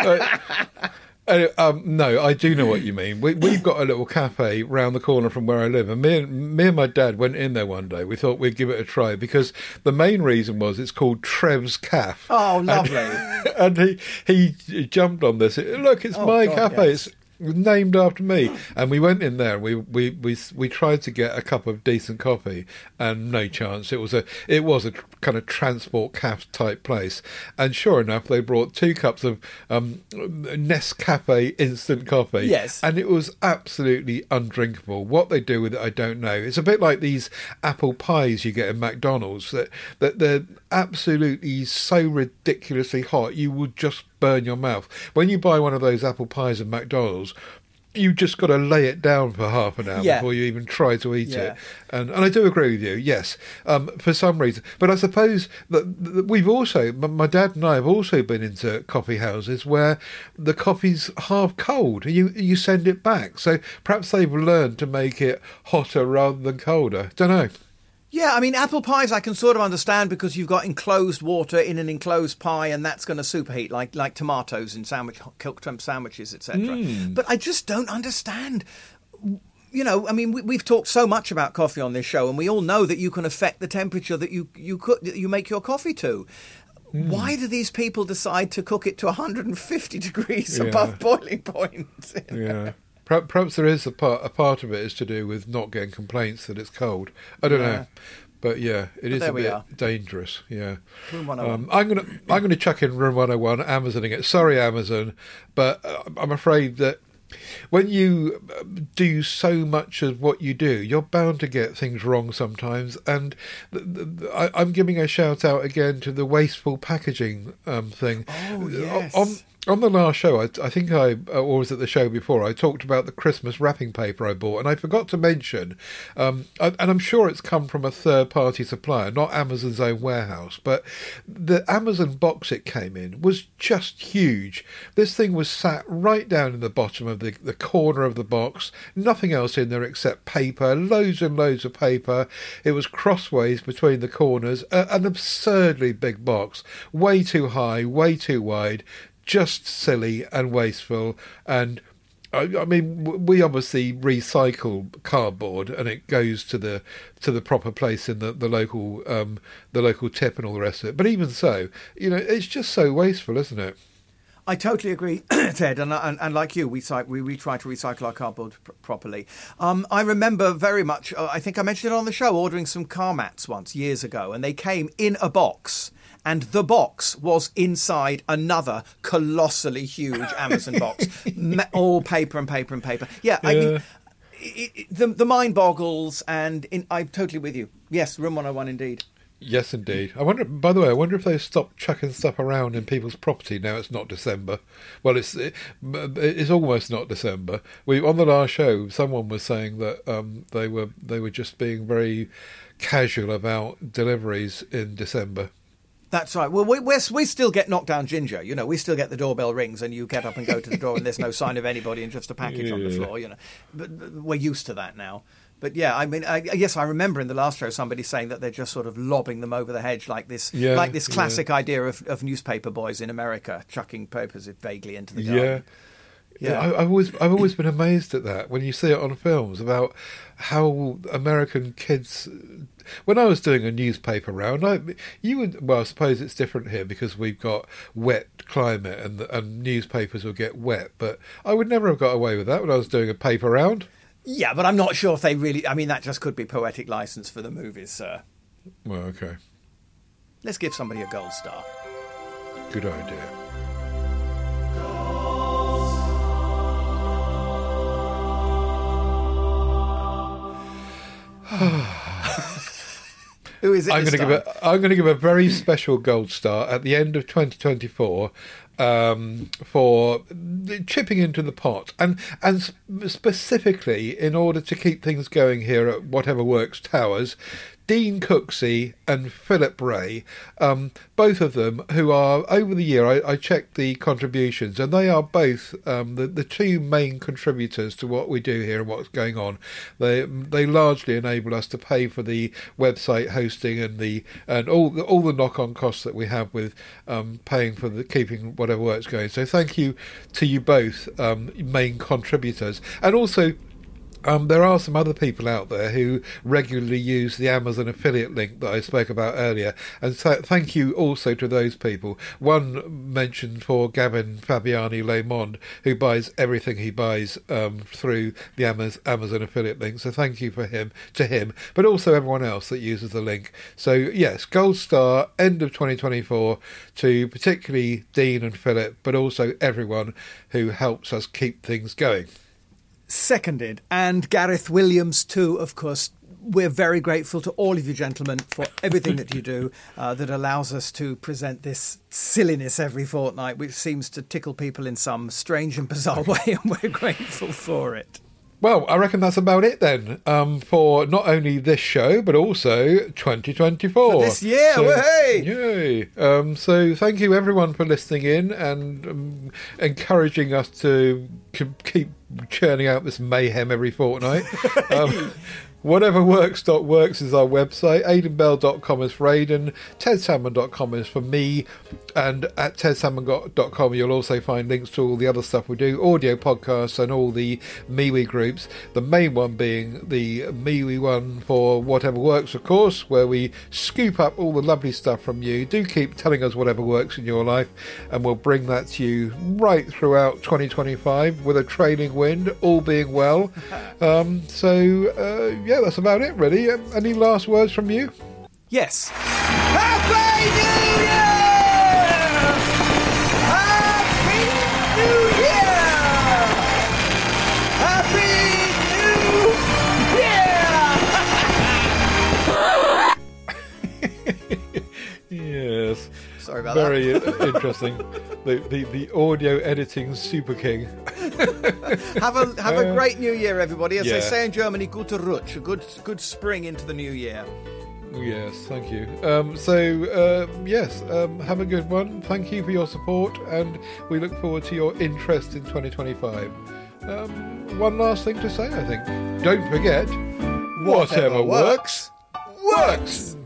No, I do know what you mean. We've got a little cafe round the corner from where I live, and me and my dad went in there one day. We thought we'd give it a try because the main reason was it's called Trev's Cafe. Oh, lovely! And he jumped on this. Look, it's my cafe. Yes. It's named after me. And we went in there. We tried to get a cup of decent coffee, and no chance. It was a kind of transport cafe type place. And sure enough, they brought 2 cups of Nescafe instant coffee. Yes, and it was absolutely undrinkable. What they do with it, I don't know. It's a bit like these apple pies you get in McDonald's that they're absolutely so ridiculously hot you would just burn your mouth. When you buy one of those apple pies at McDonald's, you just got to lay it down for half an hour before you even try to eat it. And I do agree with you, yes, for some reason. But I suppose that we've also, my dad and I have also been into coffee houses where the coffee's half cold. You send it back. So perhaps they've learned to make it hotter rather than colder. Don't know. Yeah, I mean, apple pies I can sort of understand because you've got enclosed water in an enclosed pie, and that's going to superheat like tomatoes in sandwiches, etc. But I just don't understand. I mean, we've talked so much about coffee on this show, and we all know that you can affect the temperature that you make your coffee to. Why do these people decide to cook it to 150 degrees above boiling point? Yeah. Perhaps there is a part of it is to do with not getting complaints that it's cold. I don't know, but it is a bit dangerous. Yeah, Room 101. I'm gonna chuck in Room 101, Amazoning it. Sorry, Amazon, but I'm afraid that when you do so much of what you do, you're bound to get things wrong sometimes. And I'm giving a shout out again to the wasteful packaging thing. Oh yes. On the last show, I think or was it the show before, I talked about the Christmas wrapping paper I bought, and I forgot to mention, and I'm sure it's come from a third-party supplier, not Amazon's own warehouse, but the Amazon box it came in was just huge. This thing was sat right down in the bottom of the corner of the box, nothing else in there except paper, loads and loads of paper. It was crossways between the corners, an absurdly big box, way too high, way too wide, just silly and wasteful. And I mean, we obviously recycle cardboard, and it goes to the proper place in the local tip and all the rest of it. But even so, it's just so wasteful, isn't it? I totally agree, Ted, and like you, we try to recycle our cardboard properly. I remember very much, I think I mentioned it on the show, ordering some car mats once, years ago, and they came in a box, and the box was inside another colossally huge Amazon box, all paper and paper and paper. Yeah, I mean, the mind boggles, and I'm totally with you. Yes, Room 101 indeed. Yes, indeed. I wonder. By the way, I wonder if they've stopped chucking stuff around in people's property now. It's not December. Well, it's almost not December. On the last show, someone was saying that they were just being very casual about deliveries in December. That's right. Well, we still get knocked down ginger. We still get the doorbell rings and you get up and go to the door and there's no sign of anybody and just a package on the floor. But we're used to that now. But yeah, I mean, yes, I remember in the last show somebody saying that they're just sort of lobbing them over the hedge like this classic idea of newspaper boys in America chucking papers vaguely into the garden. Yeah. I've always been amazed at that when you see it on films about how American kids. When I was doing a newspaper round, I suppose it's different here because we've got wet climate and newspapers will get wet. But I would never have got away with that when I was doing a paper round. Yeah, but I'm not sure if they really... I mean, that just could be poetic license for the movies, sir. Well, okay. Let's give somebody a gold star. Good idea. Who is it? I'm going to give a very special gold star at the end of 2024 for chipping into the pot and specifically in order to keep things going here at Whatever Works Towers. Dean Cooksey and Philip Ray, both of them who are, over the year, I checked the contributions, and they are both the two main contributors to what we do here and what's going on. They largely enable us to pay for the website hosting and all the knock-on costs that we have with paying for the keeping Whatever Works going. So thank you to you both, main contributors, and also. There are some other people out there who regularly use the Amazon affiliate link that I spoke about earlier, and so thank you also to those people. One mentioned for Gavin Fabiani Le Monde, who buys everything he buys through the Amazon affiliate link, so thank you to him, but also everyone else that uses the link. So yes, gold star, end of 2024, to particularly Dean and Philip, but also everyone who helps us keep things going. Seconded. And Gareth Williams too, of course. We're very grateful to all of you gentlemen for everything that you do that allows us to present this silliness every fortnight, which seems to tickle people in some strange and bizarre way, and we're grateful for it. Well, I reckon that's about it then, for not only this show, but also 2024. For this year, hey! Yay! So thank you everyone for listening in and encouraging us to keep churning out this mayhem every fortnight. Whateverworks.works is our website. AidanBell.com is for Aidan. TedSalmon.com is for me. And at TedSalmon.com you'll also find links to all the other stuff we do, audio podcasts and all the MeWe groups. The main one being the MeWe one for Whatever Works, of course, where we scoop up all the lovely stuff from you. Do keep telling us whatever works in your life, and we'll bring that to you right throughout 2025 with a trailing wind, all being well. Yeah, that's about it, really. Any last words from you? Yes. Happy New Year! Happy New Year! Happy New Year! Yes. Sorry about Very that. interesting. The audio editing super king. Have a great New Year, everybody. As they Yeah. say in Germany, gute Rutsch, a good spring into the new year. Yes, thank you. Yes, have a good one. Thank you for your support, and we look forward to your interest in 2025. One last thing to say, I think. Don't forget, whatever works, works!